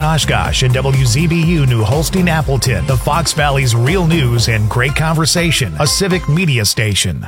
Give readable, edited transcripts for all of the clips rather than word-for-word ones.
Oshkosh and WZBU New Holstein Appleton, the Fox Valley's real news and great conversation, a civic media station.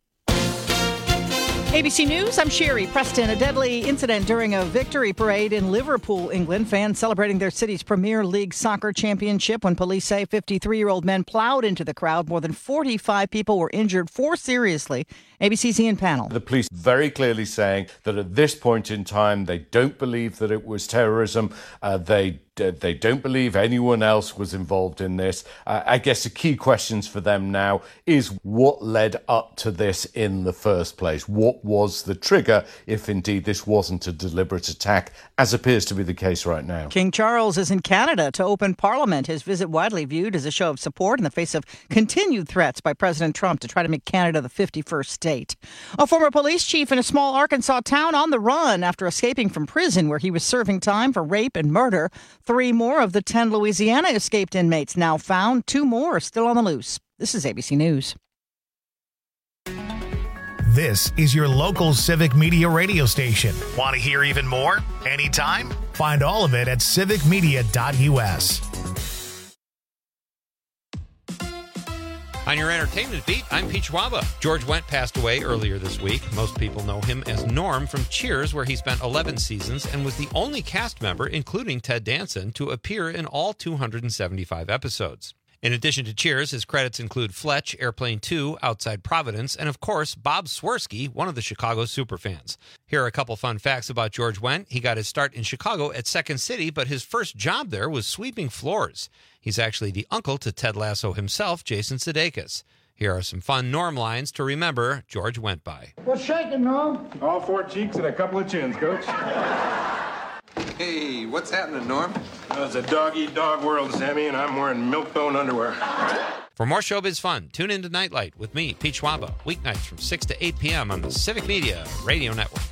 ABC News, I'm Sherry Preston. A deadly incident during a victory parade in Liverpool, England. Fans celebrating their city's Premier League soccer championship when police say 53-year-old men plowed into the crowd. More than 45 people were injured, 4 seriously. ABC's Ian Pannell. The police very clearly saying that at this point in time, they don't believe that it was terrorism. They don't believe anyone else was involved in this. I guess the key questions for them now is what led up to this in the first place? What was the trigger, if indeed this wasn't a deliberate attack, as appears to be the case right now? King Charles is in Canada to open Parliament. His visit widely viewed as a show of support in the face of continued threats by President Trump to try to make Canada the 51st state. A former police chief in a small Arkansas town on the run after escaping from prison where he was serving time for rape and murder. 3 more of the 10 Louisiana escaped inmates now found. 2 more are still on the loose. This is ABC News. This is your local civic media radio station. Want to hear even more? Anytime? Find all of it at civicmedia.us. On your entertainment beat, I'm Pete Schwaba. George Wendt passed away earlier this week. Most people know him as Norm from Cheers, where he spent 11 seasons and was the only cast member, including Ted Danson, to appear in all 275 episodes. In addition to Cheers, his credits include Fletch, Airplane 2, Outside Providence, and of course, Bob Swirsky, one of the Chicago superfans. Here are a couple fun facts about George Wendt. He got his start in Chicago at Second City, but his first job there was sweeping floors. He's actually the uncle to Ted Lasso himself, Jason Sudeikis. Here are some fun Norm lines to remember George Wendt by. What's shaking, Norm? All 4 cheeks and a couple of chins, Coach. Hey, what's happening, Norm? It's a dog-eat-dog world, Sammy, and I'm wearing milk-bone underwear. For more showbiz fun, tune into Nightlight with me, Pete Schwaba, weeknights from 6 to 8 p.m. on the Civic Media Radio Network.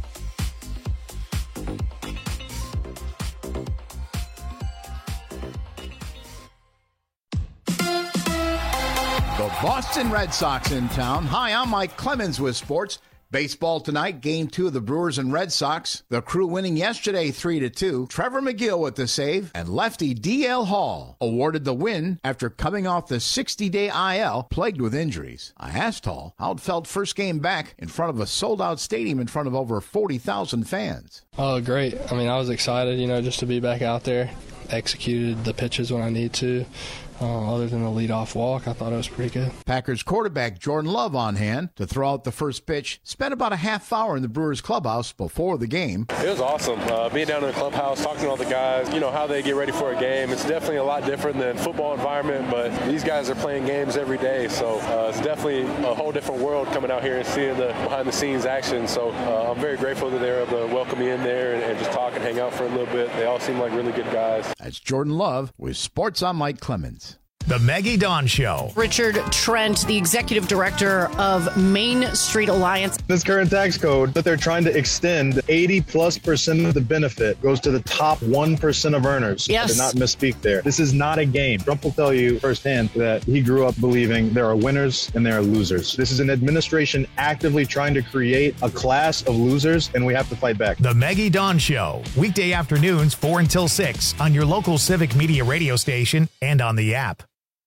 The Boston Red Sox in town. Hi, I'm Mike Clemens with sports. Baseball tonight, Game 2 of the Brewers and Red Sox. The Crew winning yesterday 3-2. Trevor McGill with the save, and lefty D.L. Hall awarded the win after coming off the 60-day IL plagued with injuries. I asked Hall how it felt first game back in front of a sold-out stadium in front of over 40,000 fans. Oh, great. I mean, I was excited, just to be back out there. Executed the pitches when I need to. Other than the leadoff walk, I thought it was pretty good. Packers quarterback Jordan Love on hand to throw out the first pitch. Spent about a half hour in the Brewers clubhouse before the game. It was awesome. Being down in the clubhouse, talking to all the guys, how they get ready for a game. It's definitely a lot different than football environment, but these guys are playing games every day, so it's definitely a whole different world coming out here and seeing the behind-the-scenes action. So I'm very grateful that they were able to welcome me in there and just talk and hang out for a little bit. They all seem like really good guys. That's Jordan Love with Sports. I'm Mike Clemens. The Maggie Dawn Show. Richard Trent, the executive director of Main Street Alliance. This current tax code that they're trying to extend, 80+% of the benefit goes to the top 1% of earners. Yes. I did not misspeak there. This is not a game. Trump will tell you firsthand that he grew up believing there are winners and there are losers. This is an administration actively trying to create a class of losers, and we have to fight back. The Maggie Dawn Show. Weekday afternoons 4 until 6 on your local Civic Media radio station and on the app.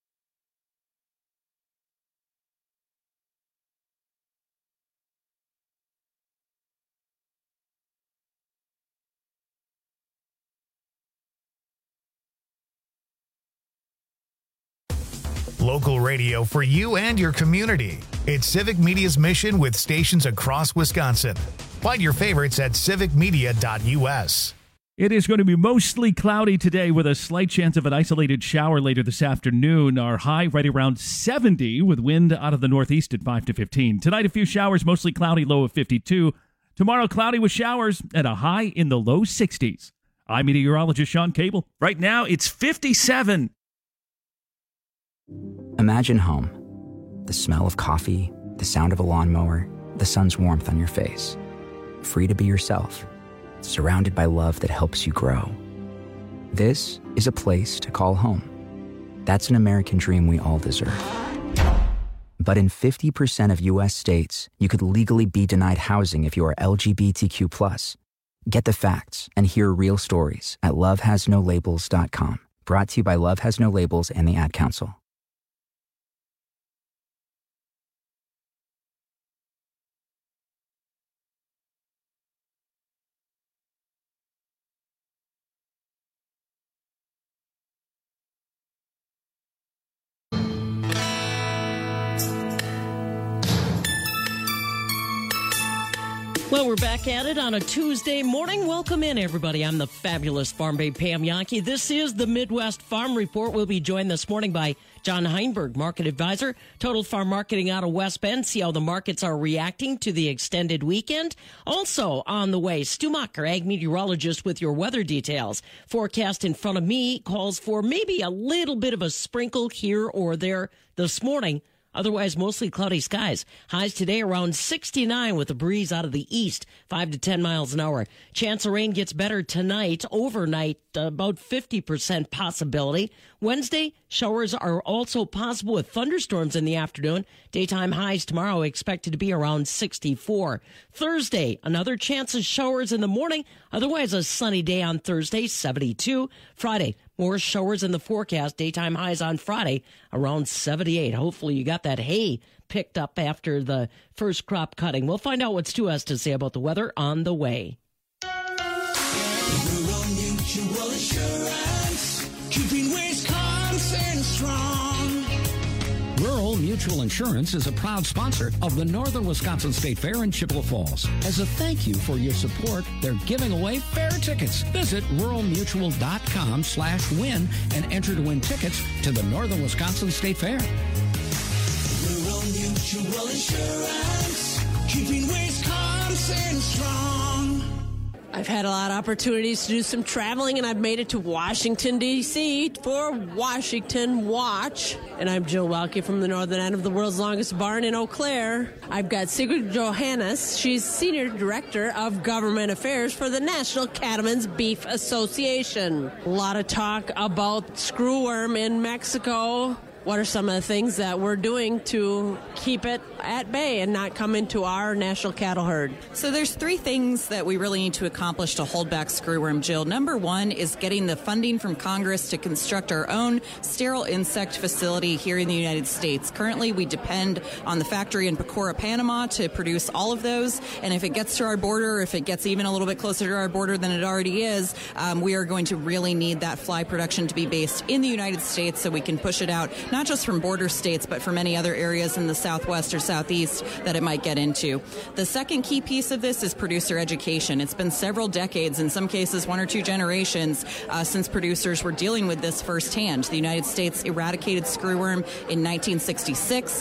Local radio for you and your community. It's Civic Media's mission with stations across Wisconsin. Find your favorites at civicmedia.us. It is going to be mostly cloudy today with a slight chance of an isolated shower later this afternoon. Our high right around 70 with wind out of the northeast at 5 to 15. Tonight, a few showers, mostly cloudy, low of 52. Tomorrow, cloudy with showers and a high in the low 60s. I'm meteorologist Sean Cable. Right now, it's 57. Imagine home. The smell of coffee, the sound of a lawnmower, the sun's warmth on your face. Free to be yourself. Surrounded by love that helps you grow. This is a place to call home. That's an American dream we all deserve. But in 50% of U.S. states, you could legally be denied housing if you are LGBTQ+. Get the facts and hear real stories at lovehasnolabels.com. Brought to you by Love Has No Labels and the Ad Council. Well, we're back at it on a Tuesday morning. Welcome in, everybody. I'm the fabulous Farm Babe Pam Jahnke. This is the Midwest Farm Report. We'll be joined this morning by John Heinberg, Market Advisor, Total Farm Marketing out of West Bend. See how the markets are reacting to the extended weekend. Also on the way, Stu Macher, Ag Meteorologist, with your weather details. Forecast in front of me calls for maybe a little bit of a sprinkle here or there this morning. Otherwise, mostly cloudy skies. Highs today around 69 with a breeze out of the east, 5 to 10 miles an hour. Chance of rain gets better tonight. Overnight, about 50% possibility. Wednesday, showers are also possible with thunderstorms in the afternoon. Daytime highs tomorrow expected to be around 64. Thursday, another chance of showers in the morning. Otherwise, a sunny day on Thursday, 72. Friday, more showers in the forecast. Daytime highs on Friday around 78. Hopefully you got that hay picked up after the first crop cutting. We'll find out what Stu has to say about the weather on the way. Rural Mutual Insurance, keeping Wisconsin strong. Rural Mutual Insurance is a proud sponsor of the Northern Wisconsin State Fair in Chippewa Falls. As a thank you for your support, they're giving away fair tickets. Visit ruralmutual.com/win and enter to win tickets to the Northern Wisconsin State Fair. Rural Mutual Insurance, keeping Wisconsin strong. I've had a lot of opportunities to do some traveling, and I've made it to Washington, D.C. for Washington Watch. And I'm Jill Welke from the northern end of the world's longest barn in Eau Claire. I've got Sigrid Johannes. She's Senior Director of Government Affairs for the National Cattlemen's Beef Association. A lot of talk about screwworm in Mexico. What are some of the things that we're doing to keep it at bay and not come into our national cattle herd? So there's three things that we really need to accomplish to hold back screwworm, Jill. Number one is getting the funding from Congress to construct our own sterile insect facility here in the United States. Currently, we depend on the factory in Pecora, Panama to produce all of those. And if it gets to our border, if it gets even a little bit closer to our border than it already is, we are going to really need that fly production to be based in the United States so we can push it out, not just from border states, but from any other areas in the Southwest or Southeast that it might get into. The second key piece of this is producer education. It's been several decades, in some cases 1 or 2 generations, since producers were dealing with this firsthand. The United States eradicated screwworm in 1966.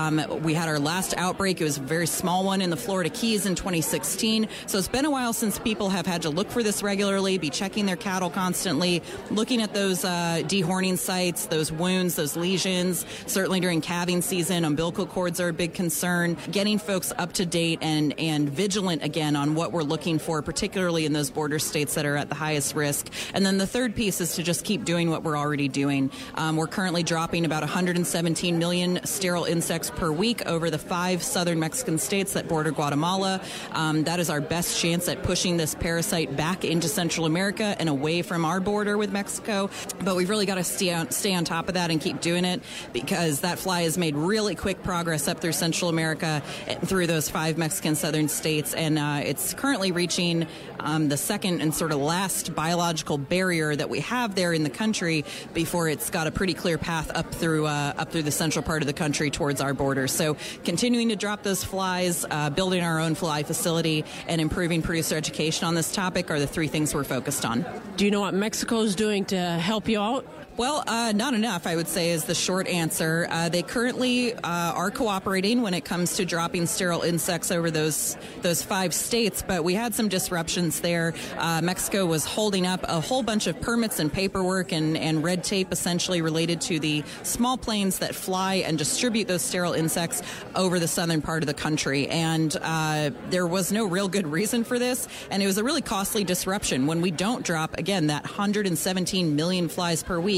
We had our last outbreak. It was a very small one in the Florida Keys in 2016. So it's been a while since people have had to look for this regularly, be checking their cattle constantly, looking at those dehorning sites, those wounds, those lesions. Certainly during calving season, umbilical cords are a big concern. Getting folks up to date and vigilant again on what we're looking for, particularly in those border states that are at the highest risk. And then the third piece is to just keep doing what we're already doing. We're currently dropping about 117 million sterile insects per week over the 5 southern Mexican states that border Guatemala. That is our best chance at pushing this parasite back into Central America and away from our border with Mexico. But we've really got to stay on top of that and keep doing it, because that fly has made really quick progress up through Central America and through those 5 Mexican southern states, and it's currently reaching the second and sort of last biological barrier that we have there in the country before it's got a pretty clear path up through the central part of the country towards our border. So continuing to drop those flies, building our own fly facility, and improving producer education on this topic are the 3 things we're focused on. Do you know what Mexico's doing to help you out? Well, not enough, I would say, is the short answer. They currently are cooperating when it comes to dropping sterile insects over those 5 states, but we had some disruptions there. Mexico was holding up a whole bunch of permits and paperwork and red tape essentially related to the small planes that fly and distribute those sterile insects over the southern part of the country. And there was no real good reason for this, and it was a really costly disruption. When we don't drop, again, that 117 million flies per week,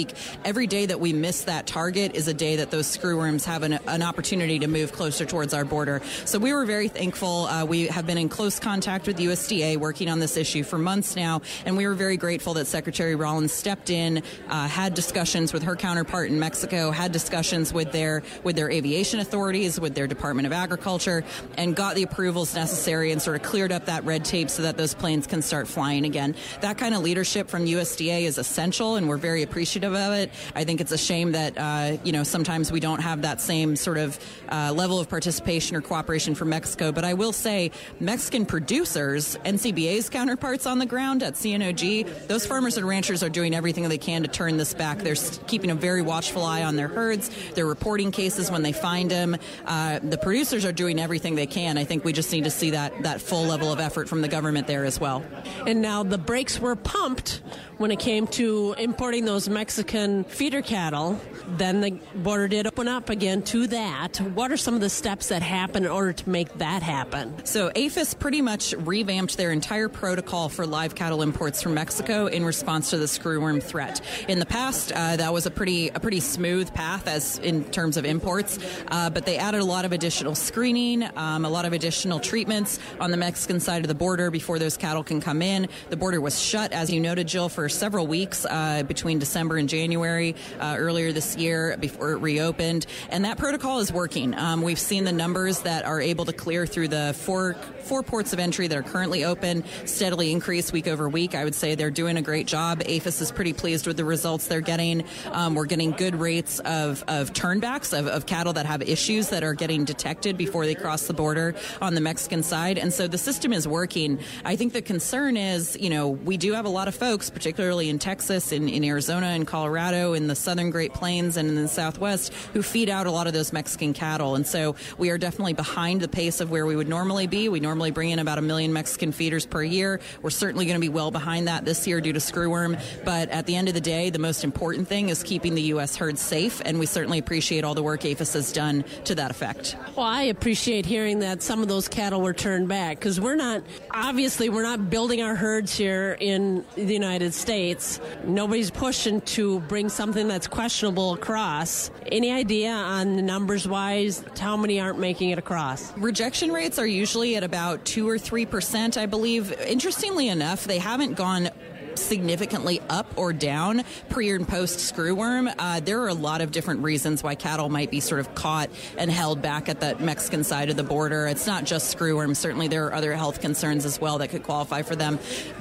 week. Every day that we miss that target is a day that those screwworms have an opportunity to move closer towards our border. So we were very thankful. We have been in close contact with USDA working on this issue for months now, and we were very grateful that Secretary Rollins stepped in, had discussions with her counterpart in Mexico, had discussions with their aviation authorities, with their Department of Agriculture, and got the approvals necessary and sort of cleared up that red tape so that those planes can start flying again. That kind of leadership from USDA is essential, and we're very appreciative of it. I think it's a shame that sometimes we don't have that same sort of level of participation or cooperation from Mexico. But I will say, Mexican producers, NCBA's counterparts on the ground at CNOG, those farmers and ranchers are doing everything they can to turn this back. They're keeping a very watchful eye on their herds. They're reporting cases when they find them. The producers are doing everything they can. I think we just need to see that full level of effort from the government there as well. And now the brakes were pumped when it came to importing those Mexican feeder cattle. Then the border did open up again to that. What are some of the steps that happen in order to make that happen? So APHIS pretty much revamped their entire protocol for live cattle imports from Mexico in response to the screwworm threat. In the past, that was a pretty smooth path as in terms of imports, but they added a lot of additional screening, a lot of additional treatments on the Mexican side of the border before those cattle can come in. The border was shut, as you noted, Jill, for several weeks between December and January earlier this year before it reopened, and that protocol is working. We've seen the numbers that are able to clear through the four ports of entry that are currently open steadily increase week over week. I would say they're doing a great job. APHIS is pretty pleased with the results they're getting. We're getting good rates of turnbacks of cattle that have issues that are getting detected before they cross the border on the Mexican side, and so the system is working. I think the concern is, we do have a lot of folks, particularly in Texas, in Arizona, in Colorado, in the southern Great Plains, and in the Southwest, who feed out a lot of those Mexican cattle, and so we are definitely behind the pace of where we would normally be. We normally bring in about 1 million Mexican feeders per year. We're certainly going to be well behind that this year due to screwworm, but at the end of the day, the most important thing is keeping the U.S. herd safe, and we certainly appreciate all the work APHIS has done to that effect. Well, I appreciate hearing that some of those cattle were turned back, because we're not building our herds here in the United States. Nobody's pushing to bring something that's questionable across. Any idea on numbers-wise how many aren't making it across? Rejection rates are usually at about 2 or 3%, I believe. Interestingly enough, they haven't gone significantly up or down pre and post screwworm. There are a lot of different reasons why cattle might be sort of caught and held back at the Mexican side of the border. It's not just screwworm. Certainly there are other health concerns as well that could qualify them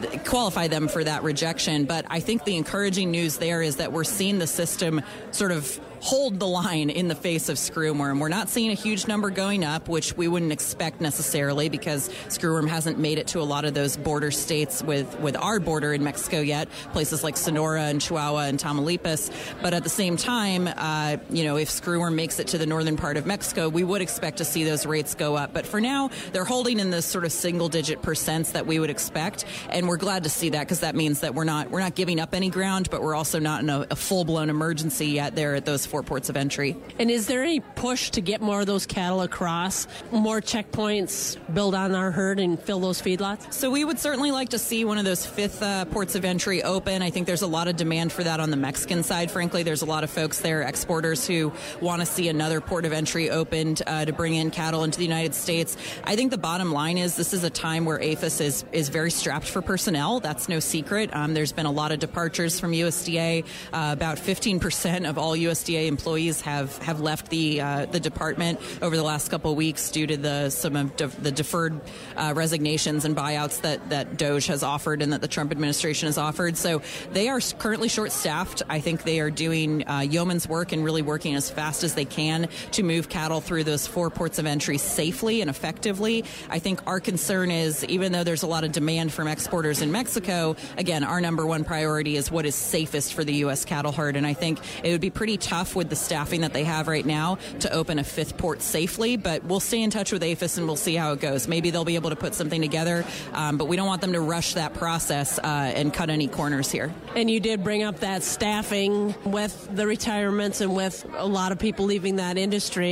for that rejection. But I think the encouraging news there is that we're seeing the system sort of hold the line in the face of screwworm. We're not seeing a huge number going up, which we wouldn't expect necessarily because screwworm hasn't made it to a lot of those border states with our border in Mexico yet, places like Sonora and Chihuahua and Tamaulipas. But at the same time, if screwworm makes it to the northern part of Mexico, we would expect to see those rates go up. But for now, they're holding in this sort of single-digit percents that we would expect, and we're glad to see that because that means that we're not giving up any ground, but we're also not in a full-blown emergency yet there at those 4 ports of entry. And is there any push to get more of those cattle across, more checkpoints, build on our herd and fill those feedlots? So we would certainly like to see one of those 5th ports of entry open. I think there's a lot of demand for that on the Mexican side. Frankly, there's a lot of folks there, exporters, who want to see another port of entry opened to bring in cattle into the United States. I think the bottom line is this is a time where APHIS is very strapped for personnel. That's no secret. There's been a lot of departures from USDA. About 15% of all USDA employees have left the department over the last couple of weeks due to some of the deferred resignations and buyouts that DOJ has offered and that the Trump administration has offered. So they are currently short-staffed. I think they are doing yeoman's work and really working as fast as they can to move cattle through those 4 ports of entry safely and effectively. I think our concern is, even though there's a lot of demand from exporters in Mexico, again, our number one priority is what is safest for the U.S. cattle herd. And I think it would be pretty tough with the staffing that they have right now to open a 5th port safely, but we'll stay in touch with APHIS and we'll see how it goes. Maybe they'll be able to put something together, but we don't want them to rush that process and cut any corners here. And you did bring up that staffing with the retirements and with a lot of people leaving that industry.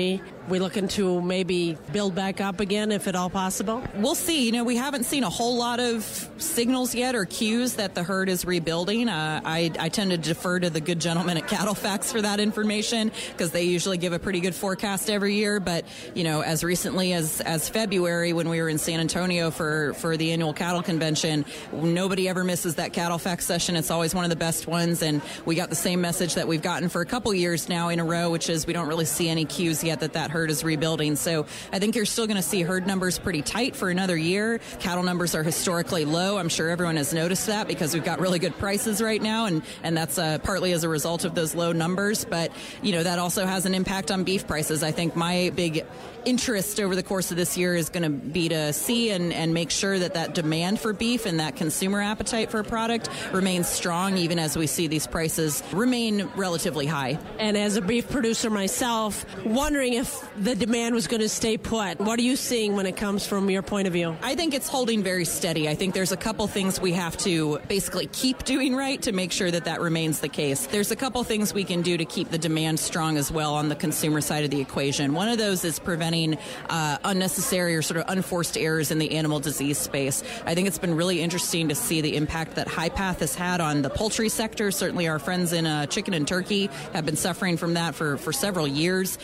we looking to maybe build back up again, if at all possible? We'll see. We haven't seen a whole lot of signals yet or cues that the herd is rebuilding. I tend to defer to the good gentleman at CattleFax for that information because they usually give a pretty good forecast every year. But, as recently as February when we were in San Antonio for the annual cattle convention, nobody ever misses that CattleFax session. It's always one of the best ones. And we got the same message that we've gotten for a couple years now in a row, which is we don't really see any cues yet that herd is rebuilding. So I think you're still going to see herd numbers pretty tight for another year. Cattle numbers are historically low. I'm sure everyone has noticed that because we've got really good prices right now, and that's partly as a result of those low numbers. But, that also has an impact on beef prices. I think my big interest over the course of this year is going to be to see and make sure that demand for beef and that consumer appetite for a product remains strong, even as we see these prices remain relatively high. And as a beef producer myself, wondering if the demand was going to stay put. What are you seeing when it comes from your point of view? I think it's holding very steady. I think there's a couple things we have to basically keep doing right to make sure that remains the case. There's a couple things we can do to keep the demand strong as well on the consumer side of the equation. One of those is preventing unnecessary or sort of unforced errors in the animal disease space. I think it's been really interesting to see the impact that HiPath has had on the poultry sector. Certainly our friends in chicken and turkey have been suffering from that for several years.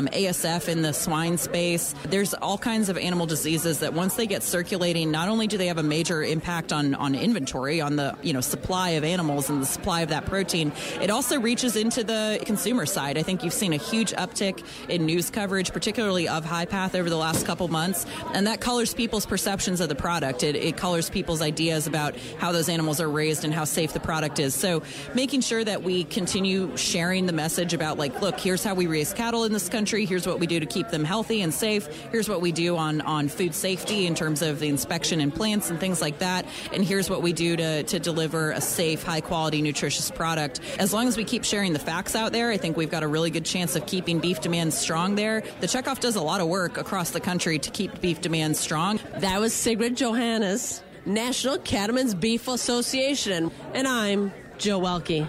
ASF in the swine space. There's all kinds of animal diseases that once they get circulating, not only do they have a major impact on inventory, on the supply of animals and the supply of that protein, it also reaches into the consumer side. I think you've seen a huge uptick in news coverage, particularly of HiPath over the last couple months, and that colors people's perceptions of the product. It colors people's ideas about how those animals are raised and how safe the product is. So making sure that we continue sharing the message about, look, here's how we raise cattle in this country, here's what we do to keep them healthy and safe, here's what we do on food safety in terms of the inspection in plants and things like that, and here's what we do to deliver a safe, high-quality, nutritious product. As long as we keep sharing the facts out there, I think we've got a really good chance of keeping beef demand strong there. The checkoff does a lot of work across the country to keep beef demand strong. That was Sigrid Johannes, National Cattlemen's Beef Association, and I'm Joe Welke.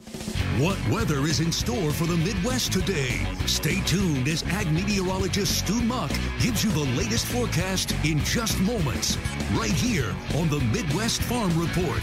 What weather is in store for the Midwest today? Stay tuned as ag meteorologist Stu Muck gives you the latest forecast in just moments, right here on the Midwest Farm Report.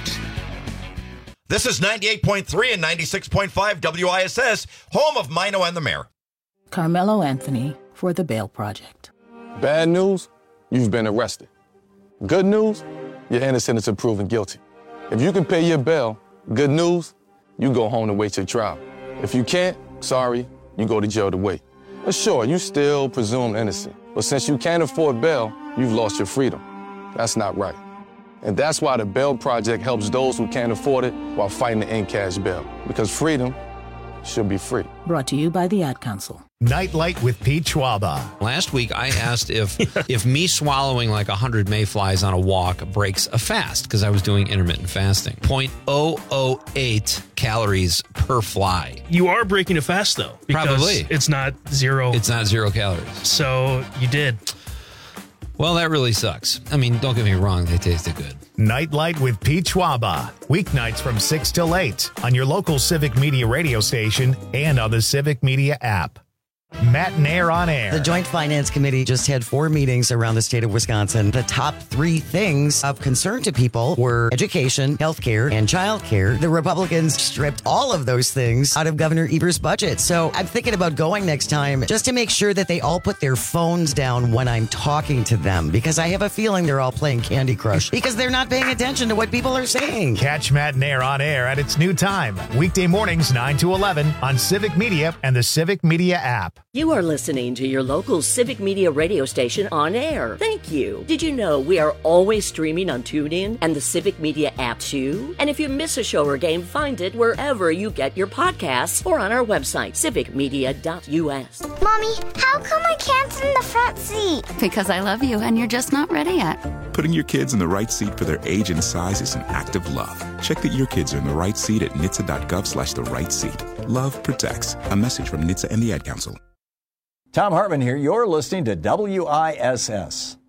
This is 98.3 and 96.5 WISS, home of Mino and the Mayor. Carmelo Anthony for the Bail Project. Bad news, you've been arrested. Good news, you're innocent until proven guilty. If you can pay your bail, good news, you go home to wait your trial. If you can't, sorry, you go to jail to wait. But sure, you still presumed innocent. But since you can't afford bail, you've lost your freedom. That's not right. And that's why the Bail Project helps those who can't afford it while fighting to end cash bail. Because freedom should be free. Brought to you by the Ad Council. Nightlight with Pete Schwaba. Last week, I asked if me swallowing like 100 mayflies on a walk breaks a fast, because I was doing intermittent fasting. 0.008 calories per fly. You are breaking a fast, though. Because Probably. It's not zero. It's not 0 calories. So you did. Well, that really sucks. I mean, don't get me wrong, they tasted good. Nightlight with Pete Schwaba. Weeknights from 6 till 8 on your local Civic Media radio station and on the Civic Media app. Matt and Air on Air. The Joint Finance Committee just had 4 meetings around the state of Wisconsin. The top 3 things of concern to people were education, healthcare, and childcare. The Republicans stripped all of those things out of Governor Evers' budget. So I'm thinking about going next time just to make sure that they all put their phones down when I'm talking to them, because I have a feeling they're all playing Candy Crush because they're not paying attention to what people are saying. Catch Matt and Air on Air at its new time. Weekday mornings 9 to 11 on Civic Media and the Civic Media app. You are listening to your local Civic Media radio station on air. Thank you. Did you know we are always streaming on TuneIn and the Civic Media app too? And if you miss a show or game, find it wherever you get your podcasts or on our website, civicmedia.us. Mommy, how come I can't sit in the front seat? Because I love you and you're just not ready yet. Putting your kids in the right seat for their age and size is an act of love. Check that your kids are in the right seat at nhtsa.gov/the right seat. Love protects. A message from NHTSA and the Ad Council. Tom Hartman here. You're listening to WISS.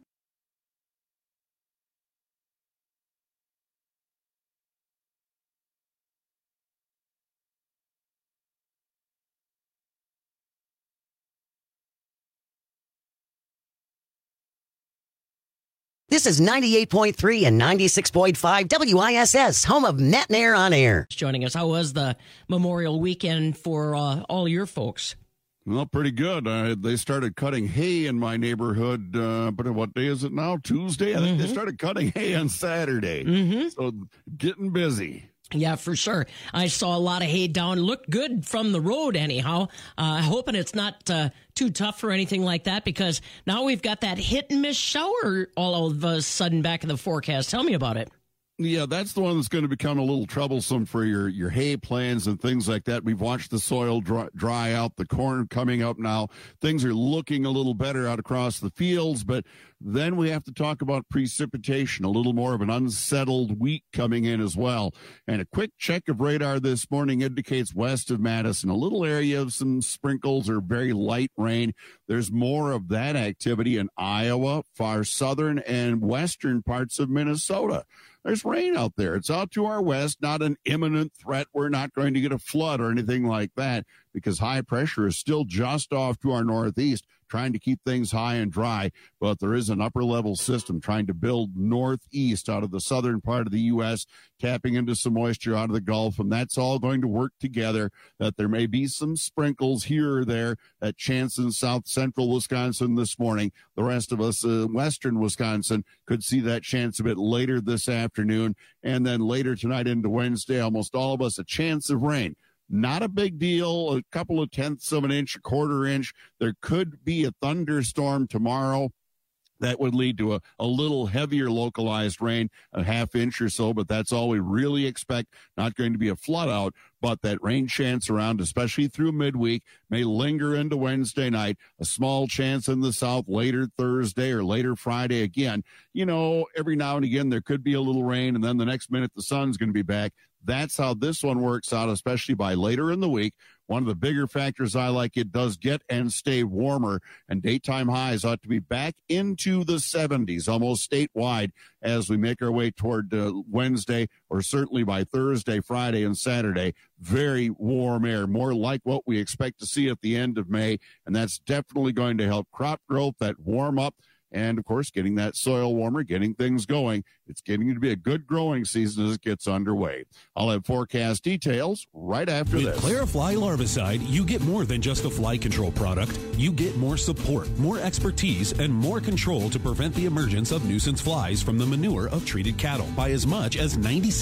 This is 98.3 and 96.5 WISS, home of Matt Nair on Air. Joining us, how was the Memorial Weekend for all your folks? Well, pretty good. They started cutting hay in my neighborhood, but what day is it now? Tuesday? I think they started cutting hay on Saturday. So getting busy. Yeah, for sure. I saw a lot of hay down. Looked good from the road anyhow. Hoping it's not too tough or anything like that, because now we've got that hit and miss shower all of a sudden back in the forecast. Tell me about it. Yeah, that's the one that's going to become a little troublesome for your hay plants and things like that. We've watched the soil dry out, the corn coming up now. Things are looking a little better out across the fields, but then we have to talk about precipitation, a little more of an unsettled week coming in as well. And a quick check of radar this morning indicates west of Madison, a little area of some sprinkles or very light rain. There's more of that activity in Iowa, far southern and western parts of Minnesota. There's rain out there. It's out to our west, not an imminent threat. We're not going to get a flood or anything like that, because high pressure is still just off to our northeast, trying to keep things high and dry. But there is an upper level system trying to build northeast out of the southern part of the U.S., tapping into some moisture out of the Gulf. And that's all going to work together, that there may be some sprinkles here or there, that chance in south central Wisconsin this morning. The rest of us, western Wisconsin, could see that chance a bit later this afternoon. And then later tonight into Wednesday, almost all of us, a chance of rain. Not a big deal, a couple of tenths of an inch, a quarter inch. There could be a thunderstorm tomorrow that would lead to a little heavier localized rain, a half inch or so, but that's all we really expect. Not going to be a flood out, but that rain chance around, especially through midweek, may linger into Wednesday night. A small chance in the south later Thursday or later Friday again. You know, every now and again there could be a little rain, and then the next minute the sun's going to be back. That's how this one works out, especially by later in the week. One of the bigger factors I like, it does get and stay warmer, and daytime highs ought to be back into the 70s, almost statewide, as we make our way toward Wednesday, or certainly by Thursday, Friday, and Saturday. Very warm air, more like what we expect to see at the end of May, and that's definitely going to help crop growth, that warm up. And, of course, getting that soil warmer, getting things going. It's getting to be a good growing season as it gets underway. I'll have forecast details right after this. With Clarifly Larvicide, you get more than just a fly control product. You get more support, more expertise, and more control to prevent the emergence of nuisance flies from the manure of treated cattle by as much as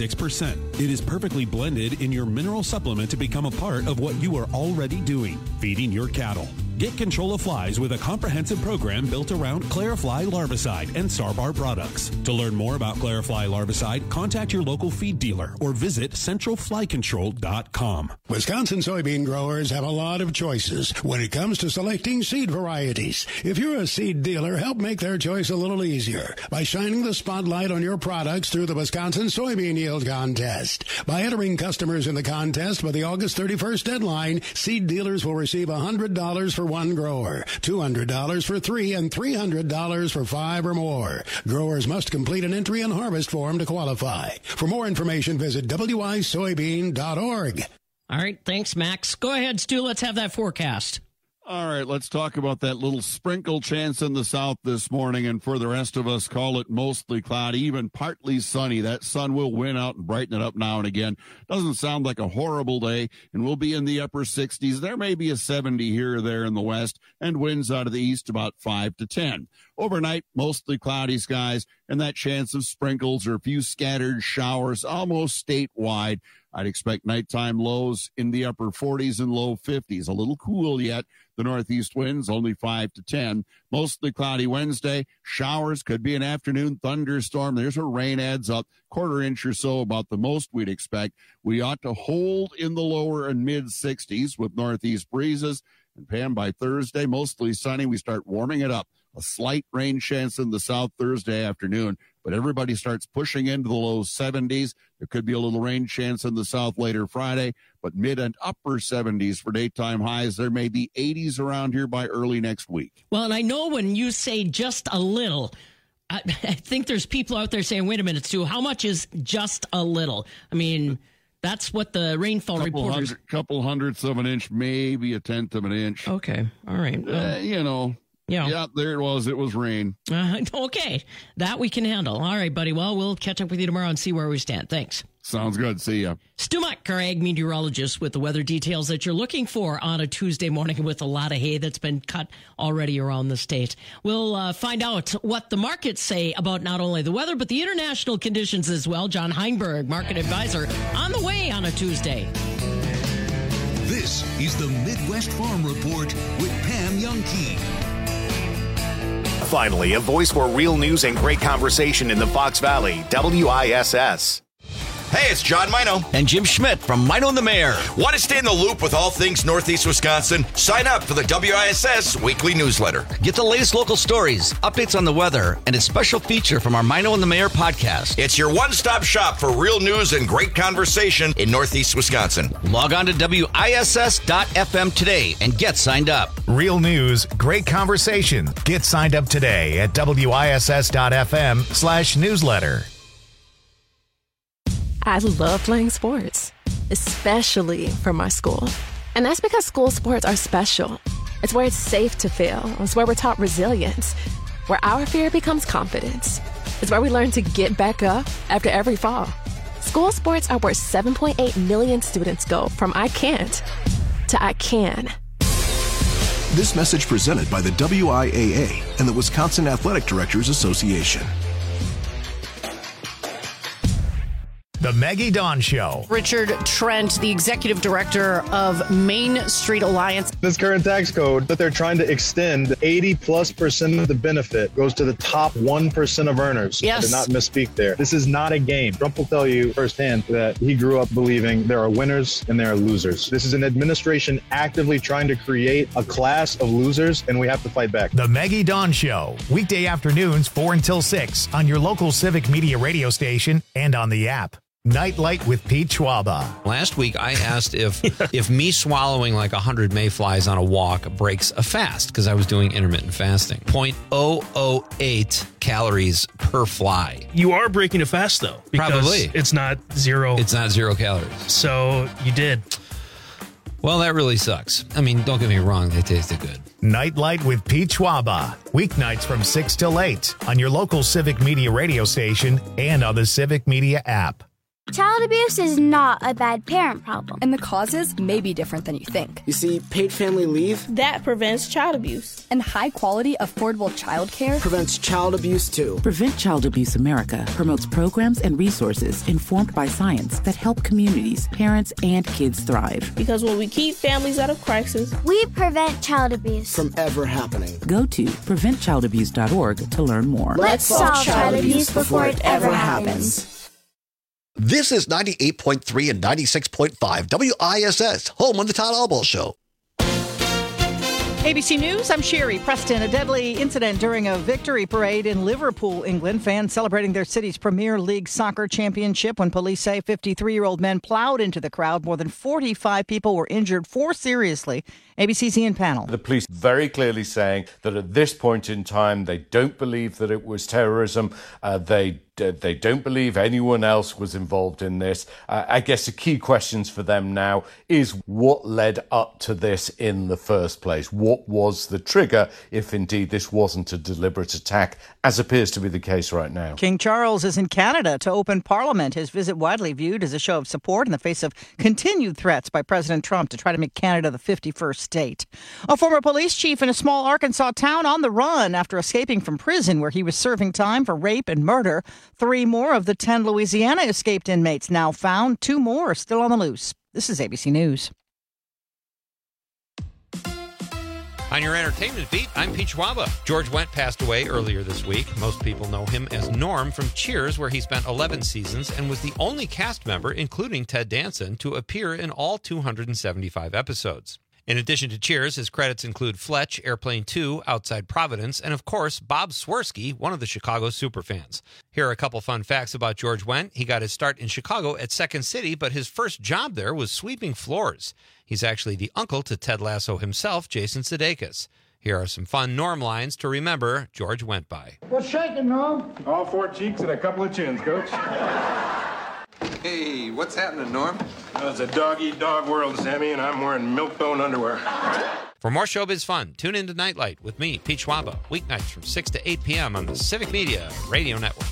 96%. It is perfectly blended in your mineral supplement to become a part of what you are already doing, feeding your cattle. Get control of flies with a comprehensive program built around Clarifly Larvicide and Starbar products. To learn more about Clarifly Larvicide, contact your local feed dealer or visit centralflycontrol.com. Wisconsin soybean growers have a lot of choices when it comes to selecting seed varieties. If you're a seed dealer, help make their choice a little easier by shining the spotlight on your products through the Wisconsin Soybean Yield Contest. By entering customers in the contest by the August 31st deadline, seed dealers will receive $100 for one grower, $200 for three, and $300 for five or more. Growers must complete an entry and harvest form to qualify. For more information, visit wisoybean.org. All right, thanks, Max. Go ahead, Stu. Let's have that forecast. All right, let's talk about that little sprinkle chance in the south this morning, and for the rest of us, call it mostly cloudy, even partly sunny. That sun will win out and brighten it up now and again. Doesn't sound like a horrible day, and we'll be in the upper 60s. There may be a 70 here or there in the west, and winds out of the east about 5 to 10. Overnight, mostly cloudy skies, and that chance of sprinkles or a few scattered showers almost statewide. I'd expect nighttime lows in the upper 40s and low 50s. A little cool yet. The northeast winds only 5 to 10. Mostly cloudy Wednesday. Showers, could be an afternoon thunderstorm. There's where rain adds up. Quarter inch or so, about the most we'd expect. We ought to hold in the lower and mid 60s with northeast breezes. And Pam, by Thursday, mostly sunny. We start warming it up. A slight rain chance in the south Thursday afternoon, but everybody starts pushing into the low 70s. There could be a little rain chance in the south later Friday, but mid and upper 70s for daytime highs. There may be 80s around here by early next week. Well, and I know when you say just a little, I think there's people out there saying, wait a minute, Stu, how much is just a little? I mean, that's what the rainfall reporters... Couple hundredths of an inch, maybe a tenth of an inch. Okay, all right. You know... Yeah, there it was. It was rain. Okay, that we can handle. All right, buddy. Well, we'll catch up with you tomorrow and see where we stand. Thanks. Sounds good. See ya. Stu Muck, our ag meteorologist, with the weather details that you're looking for on a Tuesday morning with a lot of hay that's been cut already around the state. We'll find out what the markets say about not only the weather, but the international conditions as well. John Heinberg, market advisor, on the way on a Tuesday. This is the Midwest Farm Report with Pam Youngkey. Finally, a voice for real news and great conversation in the Fox Valley, WISS. Hey, it's John Mino. And Jim Schmidt from Mino and the Mayor. Want to stay in the loop with all things Northeast Wisconsin? Sign up for the WISS weekly newsletter. Get the latest local stories, updates on the weather, and a special feature from our Mino and the Mayor podcast. It's your one-stop shop for real news and great conversation in Northeast Wisconsin. Log on to WISS.FM today and get signed up. Real news, great conversation. Get signed up today at WISS.FM/newsletter. I love playing sports, especially for my school. And that's because school sports are special. It's where it's safe to fail. It's where we're taught resilience, where our fear becomes confidence. It's where we learn to get back up after every fall. School sports are where 7.8 million students go from I can't to I can. This message presented by the WIAA and the Wisconsin Athletic Directors Association. The Maggie Dawn Show. Richard Trent, the executive director of Main Street Alliance. This current tax code that they're trying to extend, 80+% of the benefit goes to the top 1% of earners. Yes. I did not misspeak there. This is not a game. Trump will tell you firsthand that he grew up believing there are winners and there are losers. This is an administration actively trying to create a class of losers, and we have to fight back. The Maggie Dawn Show. Weekday afternoons 4 until 6 on your local Civic Media radio station and on the app. Nightlight with Pete Schwaba. Last week, I asked if me swallowing like 100 mayflies on a walk breaks a fast, because I was doing intermittent fasting. 0.008 calories per fly. You are breaking a fast, though. Because Probably. It's not zero. It's not 0 calories. So you did. Well, that really sucks. I mean, don't get me wrong. They tasted good. Nightlight with Pete Schwaba. Weeknights from 6 till 8 on your local Civic Media radio station and on the Civic Media app. Child abuse is not a bad parent problem. And the causes may be different than you think. You see, paid family leave That prevents child abuse. And high-quality, affordable child care prevents child abuse, too. Prevent Child Abuse America promotes programs and resources informed by science that help communities, parents, and kids thrive. Because when we keep families out of crisis, we prevent child abuse from ever happening. Go to preventchildabuse.org to learn more. Let's solve child abuse before it ever happens. This is 98.3 and 96.5 WISS, home of the Todd Albaugh Show. ABC News, I'm Sherry Preston. A deadly incident during a victory parade in Liverpool, England. Fans celebrating their city's Premier League soccer championship when police say 53-year-old men plowed into the crowd. More than 45 people were injured, 4 seriously. ABC's Ian Pannell. The police very clearly saying that at this point in time, they don't believe that it was terrorism. They don't believe anyone else was involved in this. I guess the key questions for them now is what led up to this in the first place? What was the trigger, if indeed this wasn't a deliberate attack, as appears to be the case right now? King Charles is in Canada to open Parliament. His visit widely viewed as a show of support in the face of continued threats by President Trump to try to make Canada the 51st state. A former police chief in a small Arkansas town on the run after escaping from prison where he was serving time for rape and murder. 3 more of the 10 Louisiana escaped inmates now found. 2 more are still on the loose. This is ABC News. On your entertainment beat, I'm Pete Schwaba. George Wendt passed away earlier this week. Most people know him as Norm from Cheers, where he spent 11 seasons and was the only cast member, including Ted Danson, to appear in all 275 episodes. In addition to Cheers, his credits include Fletch, Airplane 2, Outside Providence, and of course, Bob Swirsky, one of the Chicago superfans. Here are a couple fun facts about George Wendt. He got his start in Chicago at Second City, but his first job there was sweeping floors. He's actually the uncle to Ted Lasso himself, Jason Sudeikis. Here are some fun Norm lines to remember George Wendt by. What's shaking, Norm? All 4 cheeks and a couple of chins, Coach. Hey, what's happening, Norm? It's a dog-eat-dog world, Sammy, and I'm wearing milk-bone underwear. For more showbiz fun, tune into Nightlight with me, Pete Schwaba, weeknights from 6 to 8 p.m. on the Civic Media Radio Network.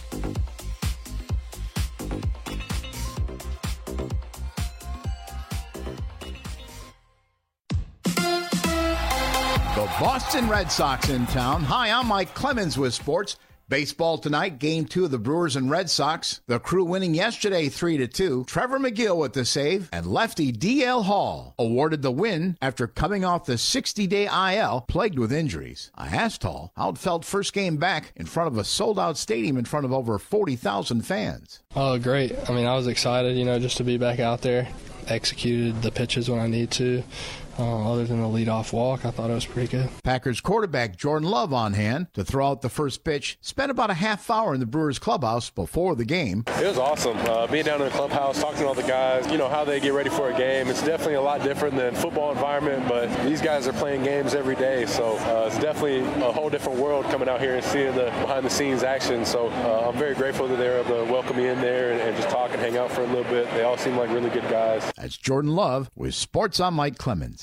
The Boston Red Sox in town. Hi, I'm Mike Clemens with sports. Baseball tonight, Game 2 of the Brewers and Red Sox. The Crew winning yesterday 3-2. Trevor McGill with the save, and lefty D.L. Hall awarded the win after coming off the 60-day IL plagued with injuries. I asked Hall how it felt first game back in front of a sold-out stadium in front of over 40,000 fans. Oh, great. I mean, I was excited, just to be back out there. Executed the pitches when I need to. Other than the leadoff walk, I thought it was pretty good. Packers quarterback Jordan Love on hand to throw out the first pitch. Spent about a half hour in the Brewers clubhouse before the game. It was awesome. Being down in the clubhouse, talking to all the guys, how they get ready for a game. It's definitely a lot different than football environment, but these guys are playing games every day, so it's definitely a whole different world coming out here and seeing the behind-the-scenes action. So I'm very grateful that they were able to welcome me in there and just talk and hang out for a little bit. They all seem like really good guys. That's Jordan Love with Sports. I'm Mike Clemens.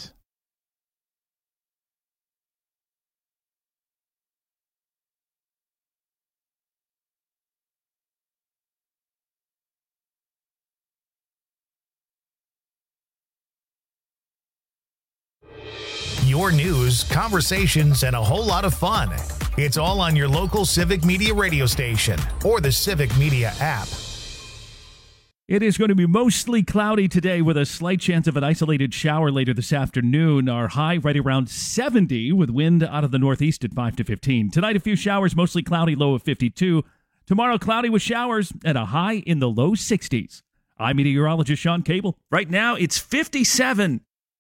Your news, conversations, and a whole lot of fun. It's all on your local Civic Media radio station or the Civic Media app. It is going to be mostly cloudy today with a slight chance of an isolated shower later this afternoon. Our high right around 70 with wind out of the northeast at 5 to 15. Tonight, a few showers, mostly cloudy, low of 52. Tomorrow, cloudy with showers and a high in the low 60s. I'm meteorologist Sean Cable. Right now, it's 57.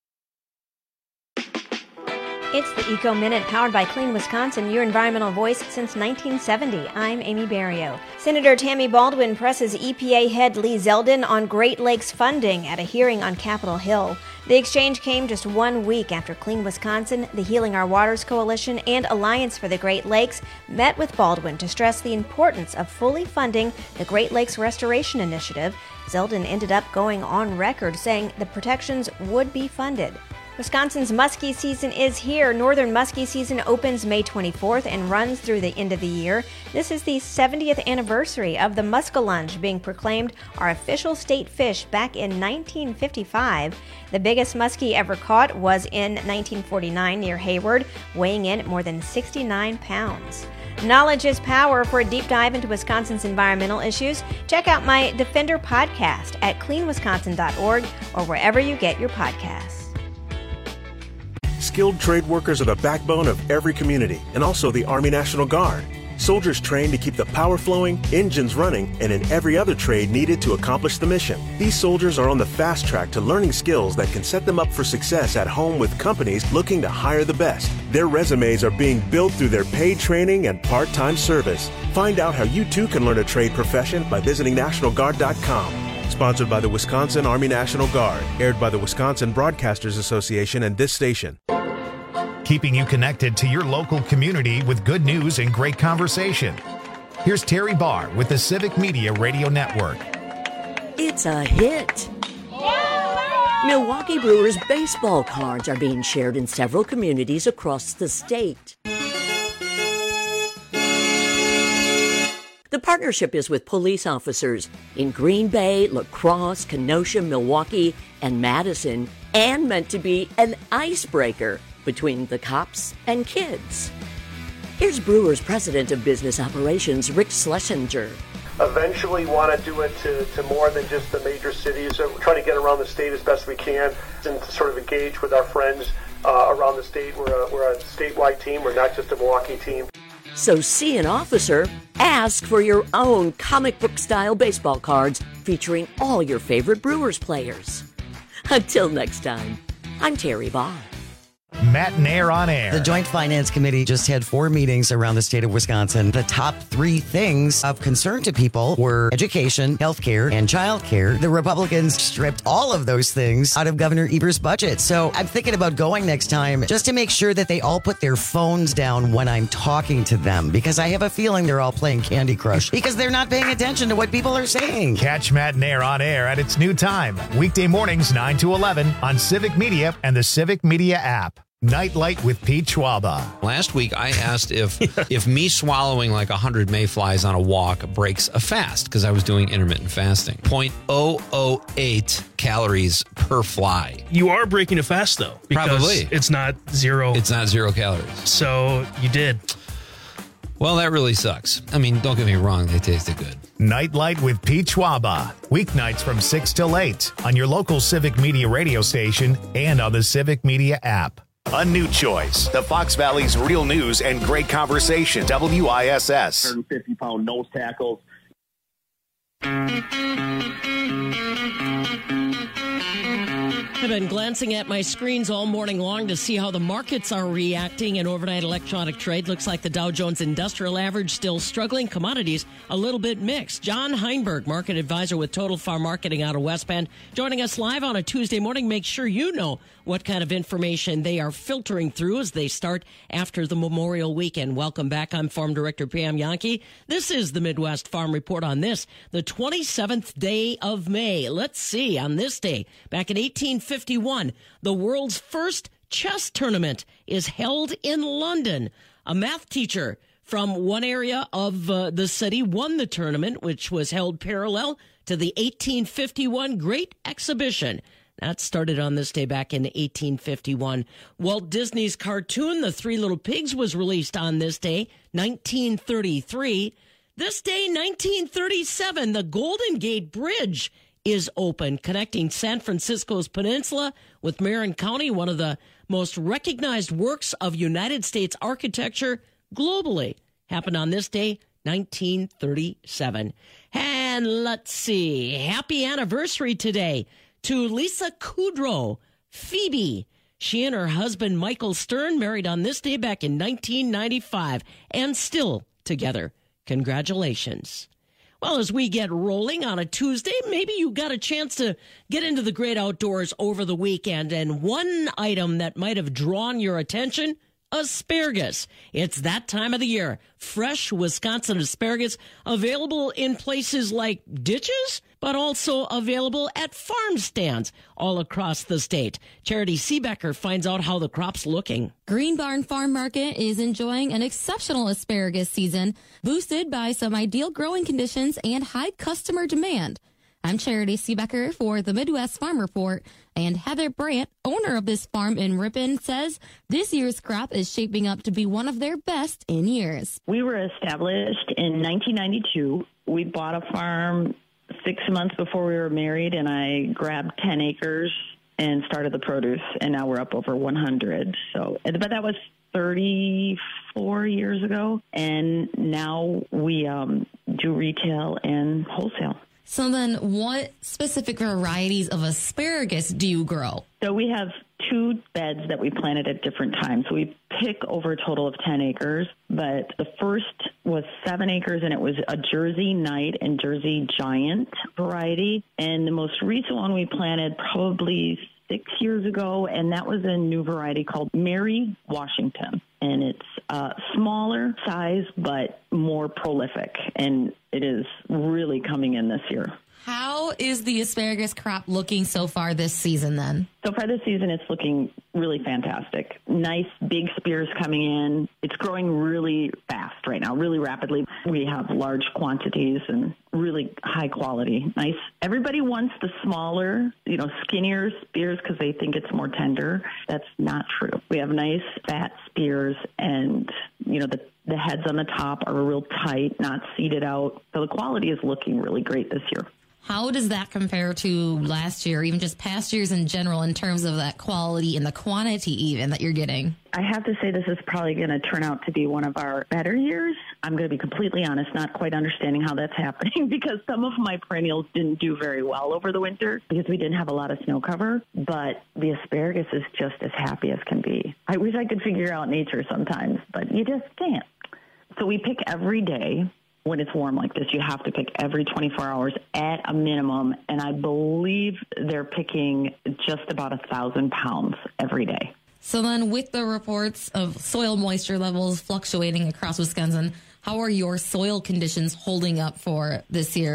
It's the Eco Minute, powered by Clean Wisconsin, your environmental voice since 1970. I'm Amy Barrio. Senator Tammy Baldwin presses EPA head Lee Zeldin on Great Lakes funding at a hearing on Capitol Hill. The exchange came just 1 week after Clean Wisconsin, the Healing Our Waters Coalition, and Alliance for the Great Lakes met with Baldwin to stress the importance of fully funding the Great Lakes Restoration Initiative. Zeldin ended up going on record saying the protections would be funded. Wisconsin's muskie season is here. Northern muskie season opens May 24th and runs through the end of the year. This is the 70th anniversary of the muskellunge being proclaimed our official state fish back in 1955. The biggest muskie ever caught was in 1949 near Hayward, weighing in at more than 69 pounds. Knowledge is power. For a deep dive into Wisconsin's environmental issues, check out my Defender podcast at cleanwisconsin.org or wherever you get your podcasts. Skilled trade workers are the backbone of every community, and also the Army National Guard. Soldiers trained to keep the power flowing, engines running, and in every other trade needed to accomplish the mission. These soldiers are on the fast track to learning skills that can set them up for success at home with companies looking to hire the best. Their resumes are being built through their paid training and part-time service. Find out how you too can learn a trade profession by visiting NationalGuard.com. Sponsored by the Wisconsin Army National Guard. Aired by the Wisconsin Broadcasters Association and this station. Keeping you connected to your local community with good news and great conversation. Here's Terry Barr with the Civic Media Radio Network. It's a hit. Milwaukee Brewers baseball cards are being shared in several communities across the state. The partnership is with police officers in Green Bay, La Crosse, Kenosha, Milwaukee, and Madison, and meant to be an icebreaker between the cops and kids. Here's Brewers President of Business Operations, Rick Schlesinger. Eventually want to do it to more than just the major cities. So we're trying to get around the state as best we can and to sort of engage with our friends around the state. We're a statewide team. We're not just a Milwaukee team. So see an officer, ask for your own comic book style baseball cards featuring all your favorite Brewers players. Until next time, I'm Terry Barr. Matt Nair on air. The Joint Finance Committee just had 4 meetings around the state of Wisconsin. The top 3 things of concern to people were education, healthcare, and childcare. The Republicans stripped all of those things out of Governor Eber's budget. So I'm thinking about going next time just to make sure that they all put their phones down when I'm talking to them, because I have a feeling they're all playing Candy Crush because they're not paying attention to what people are saying. Catch Matt Nair on air at its new time, weekday mornings 9 to 11 on Civic Media and the Civic Media app. Nightlight with Pete Schwaba. Last week, I asked if me swallowing like 100 mayflies on a walk breaks a fast, because I was doing intermittent fasting. 0.008 calories per fly. You are breaking a fast, though. Because Probably. it's not zero. It's not 0 calories. So you did. Well, that really sucks. I mean, don't get me wrong, they tasted good. Nightlight with Pete Schwaba. Weeknights from 6 till 8 on your local Civic Media radio station and on the Civic Media app. A new choice. The Fox Valley's real news and great conversation. WISS. 150-pound nose tackles. I've been glancing at my screens all morning long to see how the markets are reacting in overnight electronic trade. Looks like the Dow Jones Industrial Average still struggling. Commodities a little bit mixed. John Heinberg, market advisor with Total Farm Marketing out of West Bend, joining us live on a Tuesday morning. Make sure you know what kind of information they are filtering through as they start after the Memorial Weekend. Welcome back. I'm Farm Director Pam Yankee. This is the Midwest Farm Report on this, the 27th day of May. Let's see, on this day, back in 1851, the world's first chess tournament is held in London. A math teacher from one area of the city won the tournament, which was held parallel to the 1851 Great Exhibition. That started on this day back in 1851. Walt Disney's cartoon, The Three Little Pigs, was released on this day, 1933. This day, 1937, the Golden Gate Bridge is open, connecting San Francisco's peninsula with Marin County, one of the most recognized works of United States architecture globally. Happened on this day, 1937. And let's see, happy anniversary today to Lisa Kudrow, Phoebe. She and her husband, Michael Stern, married on this day back in 1995 and still together. Congratulations. Well, as we get rolling on a Tuesday, maybe you got a chance to get into the great outdoors over the weekend. And one item that might have drawn your attention, asparagus. It's that time of the year. Fresh Wisconsin asparagus available in places like ditches, but also available at farm stands all across the state. Charity Seebecker finds out how the crop's looking. Green Barn Farm Market is enjoying an exceptional asparagus season, boosted by some ideal growing conditions and high customer demand. I'm Charity Seebecker for the Midwest Farm Report, and Heather Brandt, owner of this farm in Ripon, says this year's crop is shaping up to be one of their best in years. We were established in 1992. We bought a farm 6 months before we were married, and I grabbed 10 acres and started the produce, and now we're up over 100. But that was 34 years ago, and now we do retail and wholesale. So then what specific varieties of asparagus do you grow? So we have 2 beds that we planted at different times. So we pick over a total of 10 acres, but the first was 7 acres, and it was a Jersey Knight and Jersey Giant variety. And the most recent one we planted probably 6 years ago, and that was a new variety called Mary Washington. And it's smaller size, but more prolific. And it is really coming in this year. How is the asparagus crop looking so far this season then? So far this season, it's looking really fantastic. Nice big spears coming in. It's growing really fast right now, really rapidly. We have large quantities and really high quality. Nice. Everybody wants the smaller, skinnier spears because they think it's more tender. That's not true. We have nice fat spears, and, the heads on the top are real tight, not seeded out. So the quality is looking really great this year. How does that compare to last year, even just past years in general, in terms of that quality and the quantity even that you're getting? I have to say this is probably going to turn out to be one of our better years. I'm going to be completely honest, not quite understanding how that's happening because some of my perennials didn't do very well over the winter because we didn't have a lot of snow cover, but the asparagus is just as happy as can be. I wish I could figure out nature sometimes, but you just can't. So we pick every day. When it's warm like this, you have to pick every 24 hours at a minimum, and I believe they're picking just about 1,000 pounds every day. So then with the reports of soil moisture levels fluctuating across Wisconsin, how are your soil conditions holding up for this year?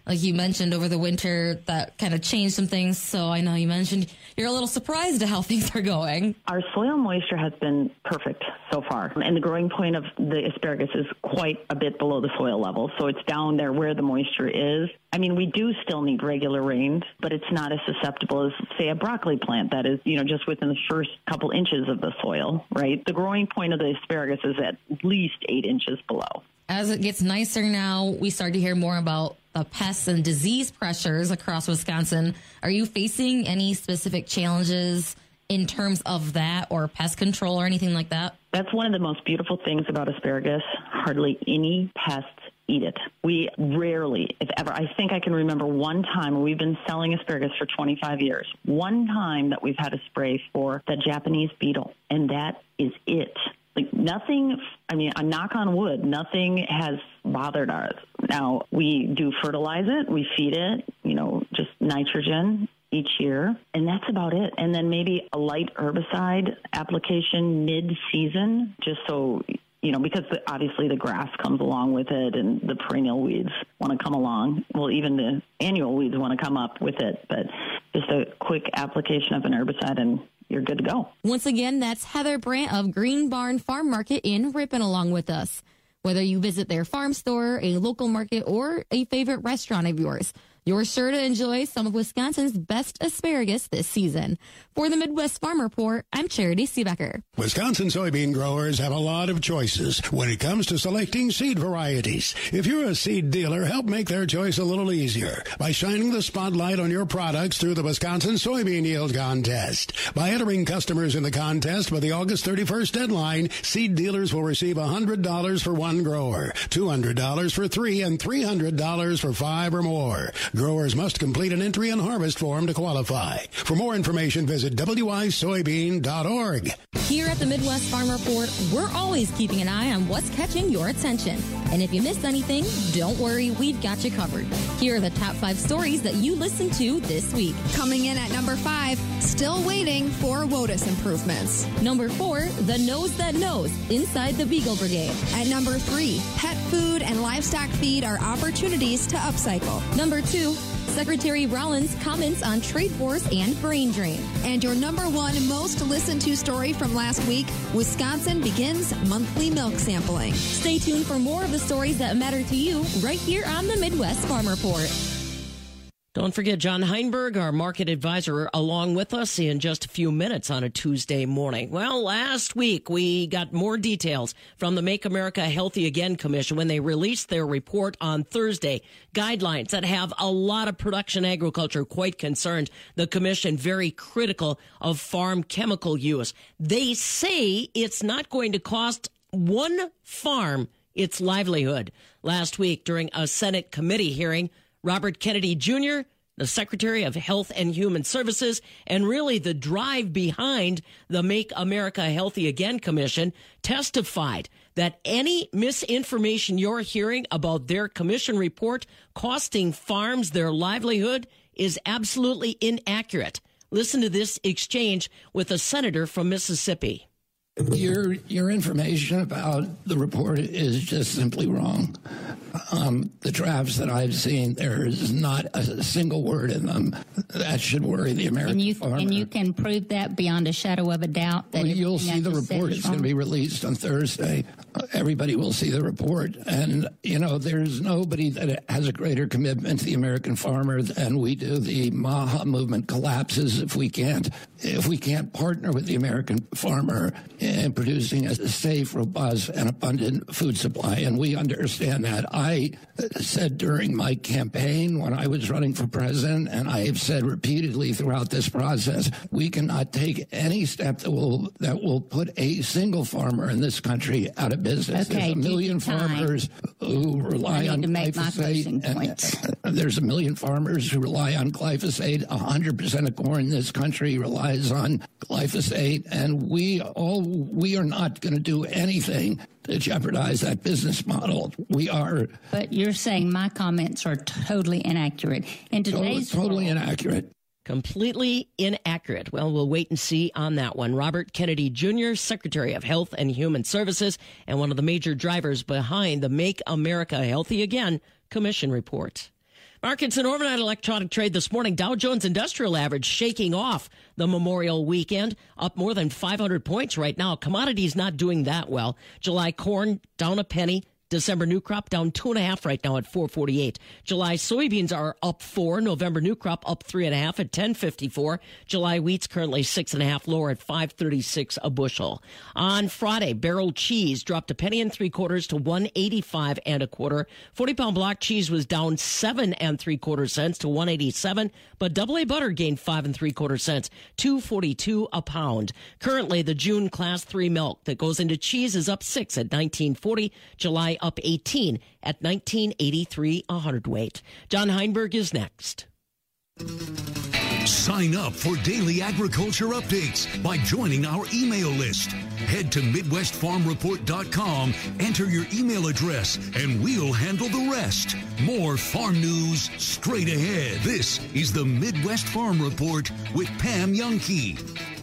like you mentioned over the winter, that kind of changed some things. So I know you mentioned you're a little surprised at how things are going. Our soil moisture has been perfect so far, and the growing point of the asparagus is quite a bit below the soil level, so it's down there where the moisture is. I mean, we do still need regular rains, but it's not as susceptible as, say, a broccoli plant that is, just within the first couple inches of the soil, right? The growing point of the asparagus is at least 8 inches below. As it gets nicer now, we start to hear more about the pests and disease pressures across Wisconsin. Are you facing any specific challenges in terms of that, or pest control or anything like that? That's one of the most beautiful things about asparagus. Hardly any pests eat it. We rarely, if ever, I think I can remember one time, we've been selling asparagus for 25 years, one time that we've had a spray for the Japanese beetle, and that is it. Like nothing, a knock on wood, nothing has bothered us. Now, we do fertilize it, we feed it, just nitrogen each year, and that's about it. And then maybe a light herbicide application mid-season, just so, because obviously the grass comes along with it and the perennial weeds want to come along. Well, even the annual weeds want to come up with it, but just a quick application of an herbicide and you're good to go. Once again, that's Heather Brandt of Green Barn Farm Market in Ripon along with us. Whether you visit their farm store, a local market, or a favorite restaurant of yours, you're sure to enjoy some of Wisconsin's best asparagus this season. For the Midwest Farm Report, I'm Charity Seebecker. Wisconsin soybean growers have a lot of choices when it comes to selecting seed varieties. If you're a seed dealer, help make their choice a little easier by shining the spotlight on your products through the Wisconsin Soybean Yield Contest. By entering customers in the contest by the August 31st deadline, seed dealers will receive $100 for one grower, $200 for 3, and $300 for 5 or more. Growers must complete an entry and harvest form to qualify. For more information, visit wisoybean.org. Here at the Midwest Farm Report, we're always keeping an eye on what's catching your attention. And if you missed anything, don't worry, we've got you covered. Here are the top 5 stories that you listened to this week. Coming in at number 5, still waiting for WOTUS improvements. Number 4, the nose that knows inside the Beagle Brigade. At number 3, pet food and livestock feed are opportunities to upcycle. Number 2, Secretary Rollins comments on trade wars and brain drain. And your number 1 most listened to story from last week, Wisconsin begins monthly milk sampling. Stay tuned for more of the stories that matter to you right here on the Midwest Farm Report. Don't forget John Heinberg, our market advisor, along with us in just a few minutes on a Tuesday morning. Well, last week we got more details from the Make America Healthy Again Commission when they released their report on Thursday. Guidelines that have a lot of production agriculture quite concerned. The commission very critical of farm chemical use. They say it's not going to cost one farm its livelihood. Last week during a Senate committee hearing, Robert Kennedy Jr., the Secretary of Health and Human Services, and really the drive behind the Make America Healthy Again Commission, testified that any misinformation you're hearing about their commission report costing farms their livelihood is absolutely inaccurate. Listen to this exchange with a senator from Mississippi. Your information about the report is just simply wrong. The drafts that I've seen, there is not a single word in them that should worry the American farmer. And you can prove that beyond a shadow of a doubt? That you'll see the report. It's going to be released on Thursday. Everybody will see the report. And, there's nobody that has a greater commitment to the American farmer than we do. The MAHA movement collapses if we can't partner with the American farmer in producing a safe, robust, and abundant food supply. And we understand that. I said during my campaign when I was running for president, and I have said repeatedly throughout this process, we cannot take any step that will put a single farmer in this country out of business. Okay, there's 1 million farmers who rely on glyphosate. There's 1 million farmers who rely on glyphosate. 100% of corn in this country relies on glyphosate, and we are not going to do anything to jeopardize that business model. We are. But you're saying my comments are totally inaccurate. In today's totally inaccurate. Completely inaccurate. Well, we'll wait and see on that one. Robert Kennedy Jr., Secretary of Health and Human Services, and one of the major drivers behind the Make America Healthy Again Commission report. Markets and overnight electronic trade this morning. Dow Jones Industrial Average shaking off the Memorial weekend, up more than 500 points right now. Commodities not doing that well. July corn down a penny. December new crop down 2.5 right now at 4.48. July soybeans are up 4. November new crop up 3.5 at 10.54. July wheat's currently 6.5 lower at 5.36 a bushel. On Friday, barrel cheese dropped a penny and 3/4 to 1.85 1/4. 40-pound block cheese was down 7 3/4 cents to 1.87, but AA butter gained 5 3/4 cents, 2.42 a pound. Currently, the June class 3 milk that goes into cheese is up 6 at 19.40. July up 18 at 19.83 a hundredweight. John Heinberg is next. Sign up for daily agriculture updates by joining our email list. Head to MidwestFarmReport.com, enter your email address, and we'll handle the rest. More farm news straight ahead. This is the Midwest Farm Report with Pam Youngkey.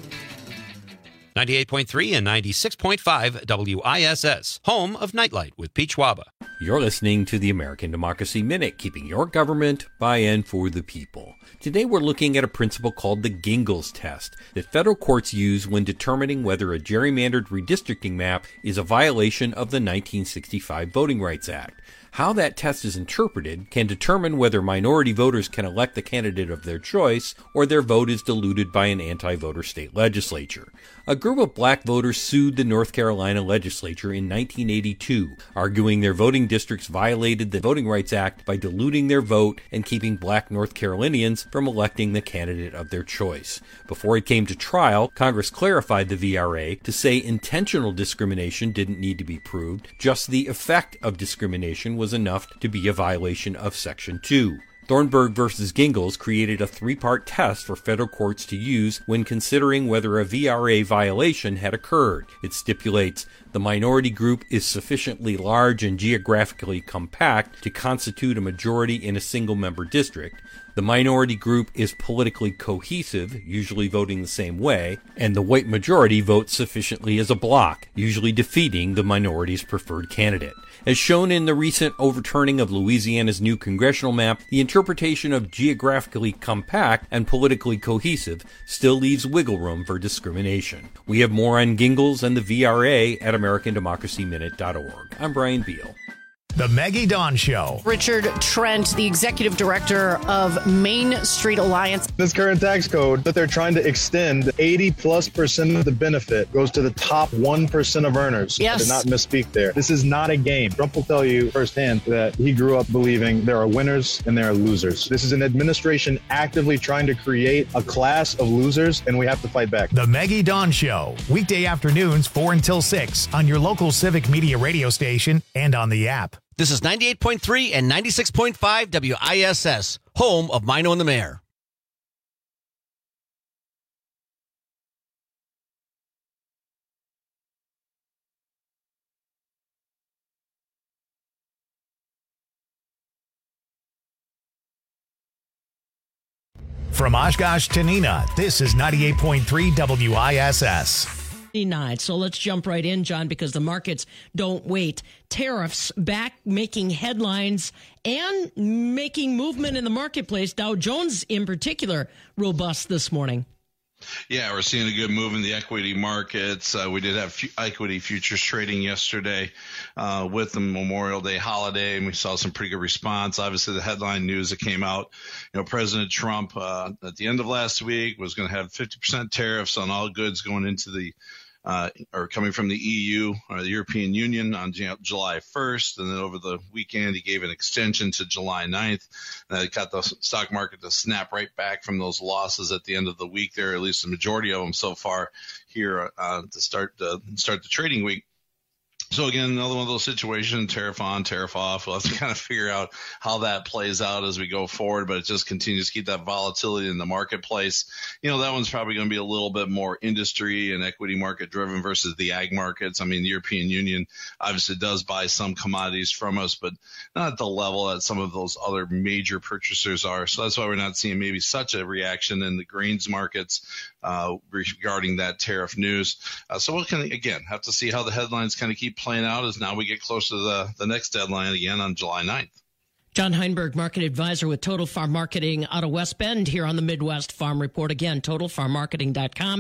98.3 and 96.5 WISS, home of Nightlight with Pete Schwaba. You're listening to the American Democracy Minute, keeping your government by and for the people. Today we're looking at a principle called the Gingles test that federal courts use when determining whether a gerrymandered redistricting map is a violation of the 1965 Voting Rights Act. How that test is interpreted can determine whether minority voters can elect the candidate of their choice or their vote is diluted by an anti-voter state legislature. A group of black voters sued the North Carolina legislature in 1982, arguing their voting districts violated the Voting Rights Act by diluting their vote and keeping black North Carolinians from electing the candidate of their choice. Before it came to trial, Congress clarified the VRA to say intentional discrimination didn't need to be proved, just the effect of discrimination was enough to be a violation of Section 2. Thornburg versus Gingles created a 3-part test for federal courts to use when considering whether a VRA violation had occurred. It stipulates the minority group is sufficiently large and geographically compact to constitute a majority in a single-member district. The minority group is politically cohesive, usually voting the same way, and the white majority votes sufficiently as a bloc, usually defeating the minority's preferred candidate. As shown in the recent overturning of Louisiana's new congressional map, the interpretation of geographically compact and politically cohesive still leaves wiggle room for discrimination. We have more on Gingles and the VRA at AmericanDemocracyMinute.org. I'm Brian Beal. The Maggie Dawn Show. Richard Trent, the executive director of Main Street Alliance. This current tax code that they're trying to extend, 80+% of the benefit goes to the top 1% of earners. Yes. I did not misspeak there. This is not a game. Trump will tell you firsthand that he grew up believing there are winners and there are losers. This is an administration actively trying to create a class of losers, and we have to fight back. The Maggie Dawn Show. Weekday afternoons 4 until 6 on your local Civic Media radio station and on the app. This is 98.3 and 96.5 WISS, home of Mino and the Mayor. From Oshkosh to Neenah, this is 98.3 WISS. So let's jump right in, John, because the markets don't wait. Tariffs back making headlines and making movement in the marketplace. Dow Jones in particular, robust this morning. Yeah, we're seeing a good move in the equity markets. We did have equity futures trading yesterday with the Memorial Day holiday, and we saw some pretty good response. Obviously, the headline news that came out, President Trump at the end of last week was going to have 50% tariffs on all goods going into the or coming from the EU or the European Union on July 1st. And then over the weekend, he gave an extension to July 9th. And that got the stock market to snap right back from those losses at the end of the week there, at least the majority of them so far here to start the trading week. So again, another one of those situations, tariff on, tariff off. We'll have to kind of figure out how that plays out as we go forward, but it just continues to keep that volatility in the marketplace. That one's probably going to be a little bit more industry and equity market driven versus the ag markets. I mean, the European Union obviously does buy some commodities from us, but not at the level that some of those other major purchasers are. So that's why we're not seeing maybe such a reaction in the grains markets regarding that tariff news. So we'll again have to see how the headlines kind of keep playing out as now we get close to the next deadline again on July 9th. John Heinberg, market advisor with Total Farm Marketing out of West Bend here on the Midwest Farm Report. Again, totalfarmmarketing.com,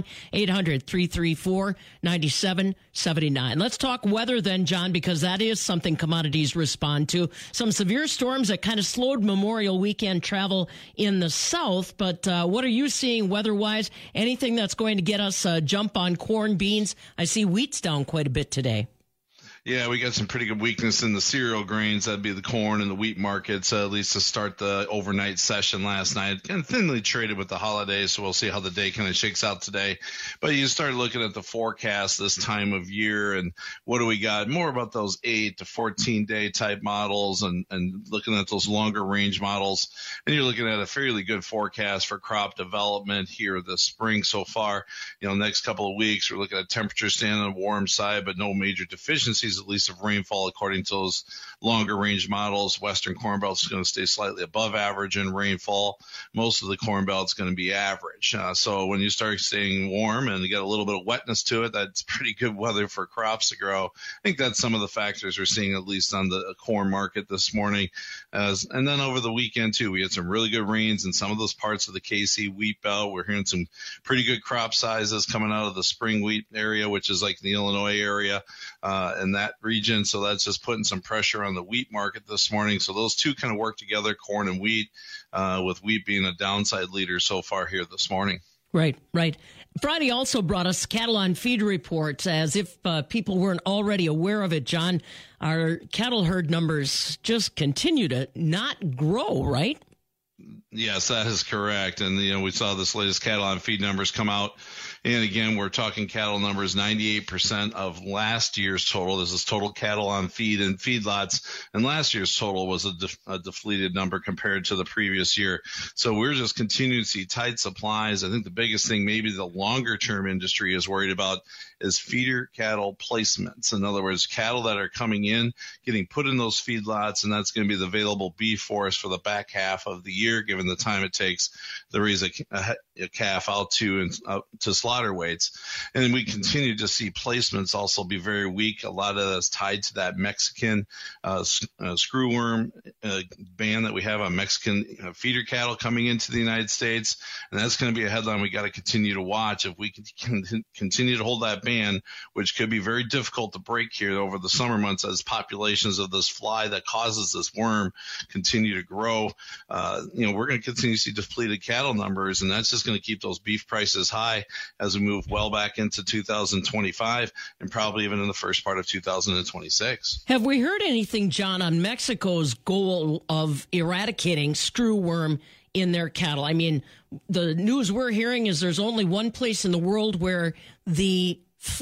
800-334-9779. Let's talk weather then, John, because that is something commodities respond to. Some severe storms that kind of slowed Memorial Weekend travel in the south, but what are you seeing weather-wise? Anything that's going to get us a jump on corn, beans? I see wheat's down quite a bit today. Yeah, we got some pretty good weakness in the cereal grains. That'd be the corn and the wheat markets, at least to start the overnight session last night. Kind of thinly traded with the holidays, so we'll see how the day kind of shakes out today. But you start looking at the forecast this time of year, and what do we got? More about those 8 to 14-day type models and looking at those longer range models. And you're looking at a fairly good forecast for crop development here this spring so far. Next couple of weeks, we're looking at temperatures staying on the warm side, but no major deficiencies, at least of rainfall, according to those longer range models. Western Corn Belt is going to stay slightly above average in rainfall. Most of the Corn Belt is going to be average. So when you start staying warm and you get a little bit of wetness to it, that's pretty good weather for crops to grow. I think that's some of the factors we're seeing, at least on the corn market this morning. And then over the weekend, too, we had some really good rains in some of those parts of the KC wheat belt. We're hearing some pretty good crop sizes coming out of the spring wheat area, which is like the Illinois area and that region. So that's just putting some pressure on the wheat market this morning. So those two kind of work together, corn and wheat, with wheat being a downside leader so far here this morning. Right. Friday also brought us cattle on feed reports, as if people weren't already aware of it, John. Our cattle herd numbers just continue to not grow, right? Yes, that is correct. And, we saw this latest cattle on feed numbers come out. And again, we're talking cattle numbers, 98% of last year's total. This is total cattle on feed and feedlots. And last year's total was a depleted number compared to the previous year. So we're just continuing to see tight supplies. I think the biggest thing maybe the longer term industry is worried about is feeder cattle placements. In other words, cattle that are coming in, getting put in those feedlots, and that's going to be the available beef for us for the back half of the year, given the time it takes to raise a calf out to slaughter weights. And we continue to see placements also be very weak. A lot of that's tied to that Mexican screwworm ban that we have on Mexican feeder cattle coming into the United States. And that's going to be a headline we got to continue to watch. If we can continue to hold that ban, which could be very difficult to break here over the summer months as populations of this fly that causes this worm continue to grow, we're going to continue to see depleted cattle numbers, and that's just going to keep those beef prices high as we move well back into 2025 and probably even in the first part of 2026. Have we heard anything, John, on Mexico's goal of eradicating screwworm in their cattle? I mean, the news we're hearing is there's only one place in the world where the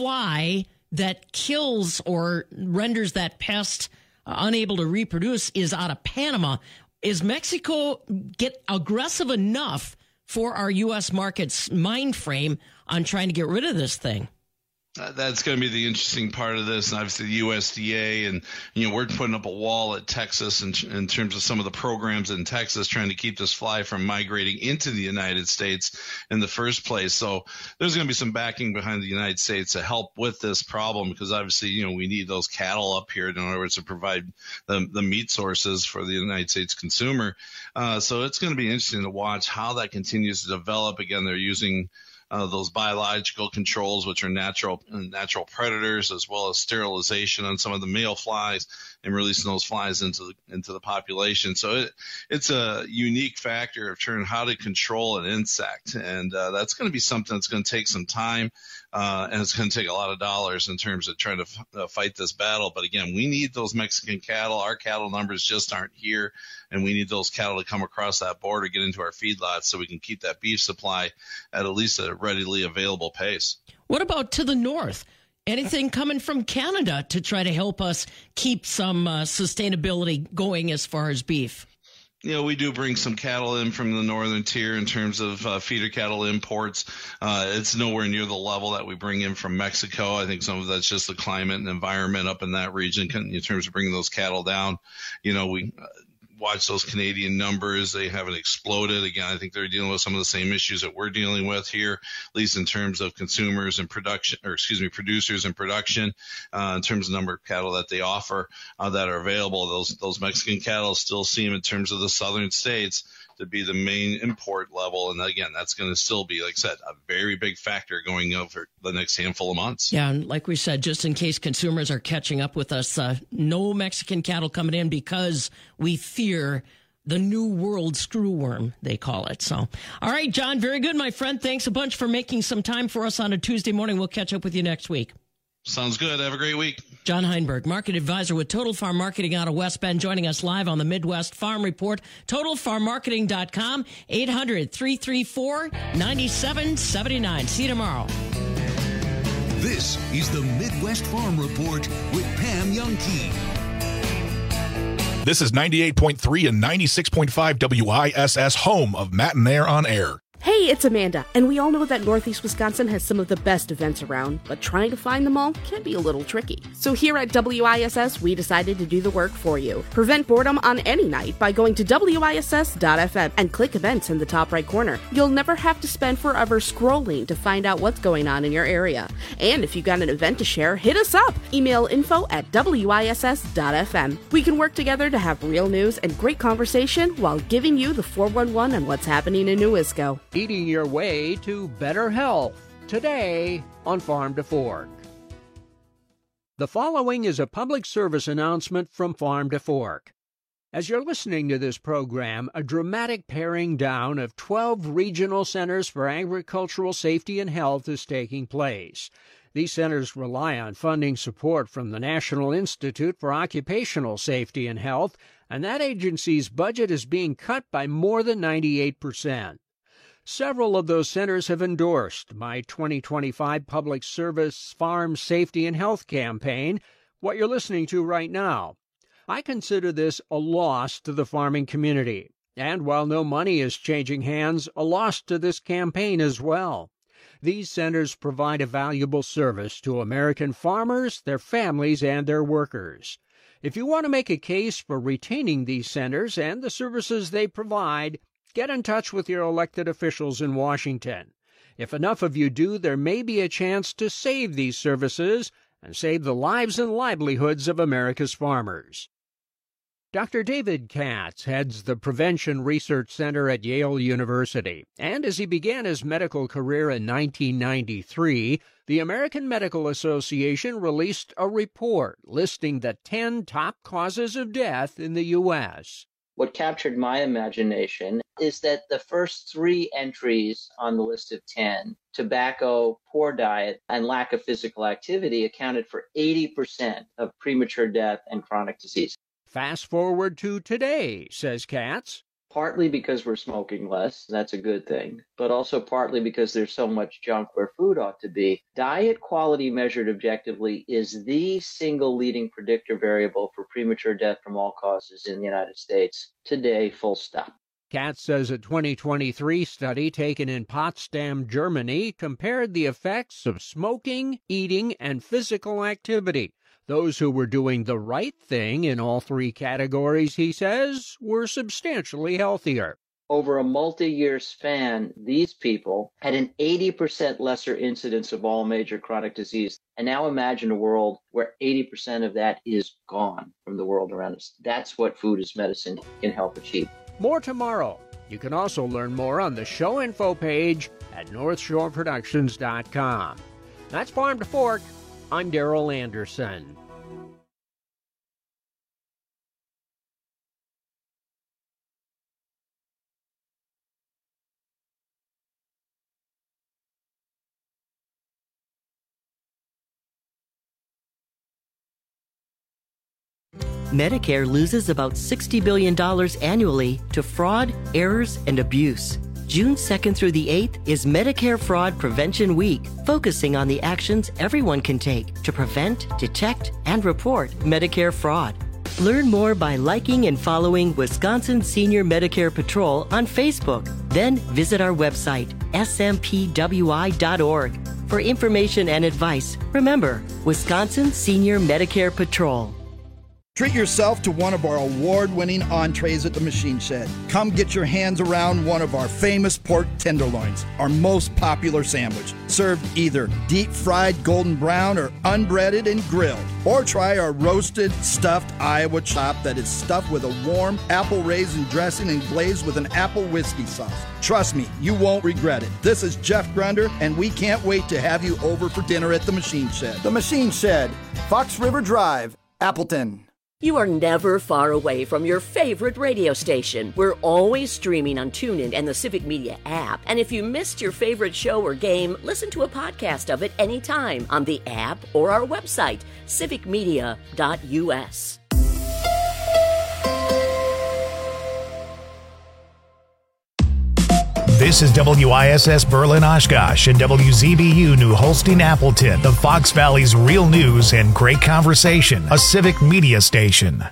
fly that kills or renders that pest unable to reproduce is out of Panama. Is Mexico get aggressive enough for our U.S. market's mind frame on trying to get rid of this thing? That's going to be the interesting part of this, and obviously the USDA, and we're putting up a wall at Texas in terms of some of the programs in Texas trying to keep this fly from migrating into the United States in the first place. So there's going to be some backing behind the United States to help with this problem, because obviously we need those cattle up here in other words to provide the meat sources for the United States consumer. So it's going to be interesting to watch how that continues to develop. Again, they're using those biological controls, which are natural predators, as well as sterilization on some of the male flies and releasing those flies into the population. So it's a unique factor of trying how to control an insect, and that's going to be something that's going to take some time, and it's going to take a lot of dollars in terms of trying to fight this battle. But again, we need those Mexican cattle. Our cattle numbers just aren't here, and we need those cattle to come across that border, get into our feedlots, so we can keep that beef supply at least a readily available pace. What about to the north? Anything coming from Canada to try to help us keep some sustainability going as far as beef? We do bring some cattle in from the northern tier in terms of feeder cattle imports. It's nowhere near the level that we bring in from Mexico. I think some of that's just the climate and environment up in that region in terms of bringing those cattle down. watch those Canadian numbers. They haven't exploded. Again, I think they're dealing with some of the same issues that we're dealing with here, at least in terms of consumers and production, producers and production, in terms of number of cattle that they offer that are available. Those Mexican cattle still seem, in terms of the southern states, to be the main import level. And again, that's going to still be, like I said, a very big factor going over the next handful of months. Yeah, and like we said, just in case consumers are catching up with us, no Mexican cattle coming in because we fear the New World screwworm, they call it. So, all right, John, very good, my friend. Thanks a bunch for making some time for us on a Tuesday morning. We'll catch up with you next week. Sounds good. Have a great week. John Heinberg, market advisor with Total Farm Marketing out of West Bend, joining us live on the Midwest Farm Report. TotalFarmMarketing.com, 800-334-9779. See you tomorrow. This is the Midwest Farm Report with Pam Youngkey. This is 98.3 and 96.5 WISS, home of Matt and Air on Air. Hey, it's Amanda, and we all know that Northeast Wisconsin has some of the best events around, but trying to find them all can be a little tricky. So here at WISS, we decided to do the work for you. Prevent boredom on any night by going to WISS.FM and click events in the top right corner. You'll never have to spend forever scrolling to find out what's going on in your area. And if you've got an event to share, hit us up. Email info@WISS.FM. We can work together to have real news and great conversation while giving you the 411 on what's happening in Newisco. Eating your way to better health today on Farm to Fork. The following is a public service announcement from Farm to Fork. As you're listening to this program, a dramatic paring down of 12 regional centers for agricultural safety and health is taking place. These centers rely on funding support from the National Institute for Occupational Safety and Health, and that agency's budget is being cut by more than 98%. Several of those centers have endorsed my 2025 Public Service Farm Safety and Health campaign, what you're listening to right now. I consider this a loss to the farming community, and while no money is changing hands, a loss to this campaign as well. These centers provide a valuable service to American farmers, their families, and their workers. If you want to make a case for retaining these centers and the services they provide, get in touch with your elected officials in Washington. If enough of you do, there may be a chance to save these services and save the lives and livelihoods of America's farmers. Dr. David Katz heads the Prevention Research Center at Yale University, and as he began his medical career in 1993, the American Medical Association released a report listing the 10 top causes of death in the U.S. What captured my imagination is that the first 3 entries on the list of 10, tobacco, poor diet, and lack of physical activity, accounted for 80% of premature death and chronic disease. Fast forward to today, says Katz. Partly because we're smoking less, that's a good thing, but also partly because there's so much junk where food ought to be. Diet quality measured objectively is the single leading predictor variable for premature death from all causes in the United States. Today, full stop. Katz says a 2023 study taken in Potsdam, Germany, compared the effects of smoking, eating, and physical activity. Those who were doing the right thing in all 3 categories, he says, were substantially healthier. Over a multi-year span, these people had an 80% lesser incidence of all major chronic disease. And now imagine a world where 80% of that is gone from the world around us. That's what Food is Medicine can help achieve. More tomorrow. You can also learn more on the show info page at NorthshoreProductions.com. That's Farm to Fork. I'm Darrell Anderson. Medicare loses about $60 billion annually to fraud, errors, and abuse. June 2nd through the 8th is Medicare Fraud Prevention Week, focusing on the actions everyone can take to prevent, detect, and report Medicare fraud. Learn more by liking and following Wisconsin Senior Medicare Patrol on Facebook. Then visit our website, smpwi.org. For information and advice, remember, Wisconsin Senior Medicare Patrol. Treat yourself to one of our award-winning entrees at the Machine Shed. Come get your hands around one of our famous pork tenderloins, our most popular sandwich, served either deep-fried golden brown or unbreaded and grilled. Or try our roasted, stuffed Iowa chop that is stuffed with a warm apple raisin dressing and glazed with an apple whiskey sauce. Trust me, you won't regret it. This is Jeff Grunder, and we can't wait to have you over for dinner at the Machine Shed. The Machine Shed, Fox River Drive, Appleton. You are never far away from your favorite radio station. We're always streaming on TuneIn and the Civic Media app. And if you missed your favorite show or game, listen to a podcast of it anytime on the app or our website, civicmedia.us. This is WISS Berlin Oshkosh and WZBU New Holstein Appleton, the Fox Valley's real news and great conversation, a civic media station.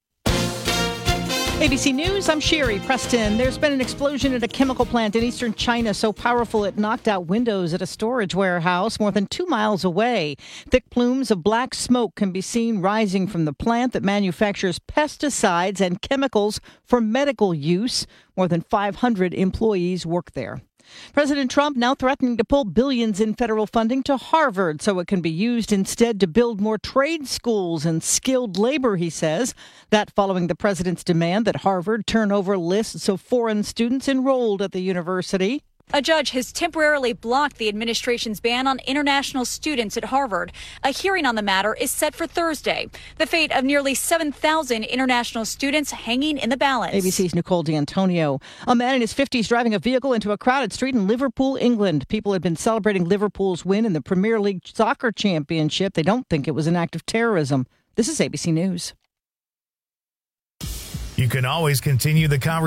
ABC News, I'm Sherry Preston. There's been an explosion at a chemical plant in eastern China so powerful it knocked out windows at a storage warehouse more than 2 miles away. Thick plumes of black smoke can be seen rising from the plant that manufactures pesticides and chemicals for medical use. More than 500 employees work there. President Trump now threatening to pull billions in federal funding to Harvard so it can be used instead to build more trade schools and skilled labor, he says. That following the president's demand that Harvard turn over lists of foreign students enrolled at the university. A judge has temporarily blocked the administration's ban on international students at Harvard. A hearing on the matter is set for Thursday. The fate of nearly 7,000 international students hanging in the balance. ABC's Nicole D'Antonio. A man in his 50s driving a vehicle into a crowded street in Liverpool, England. People had been celebrating Liverpool's win in the Premier League Soccer Championship. They don't think it was an act of terrorism. This is ABC News. You can always continue the conversation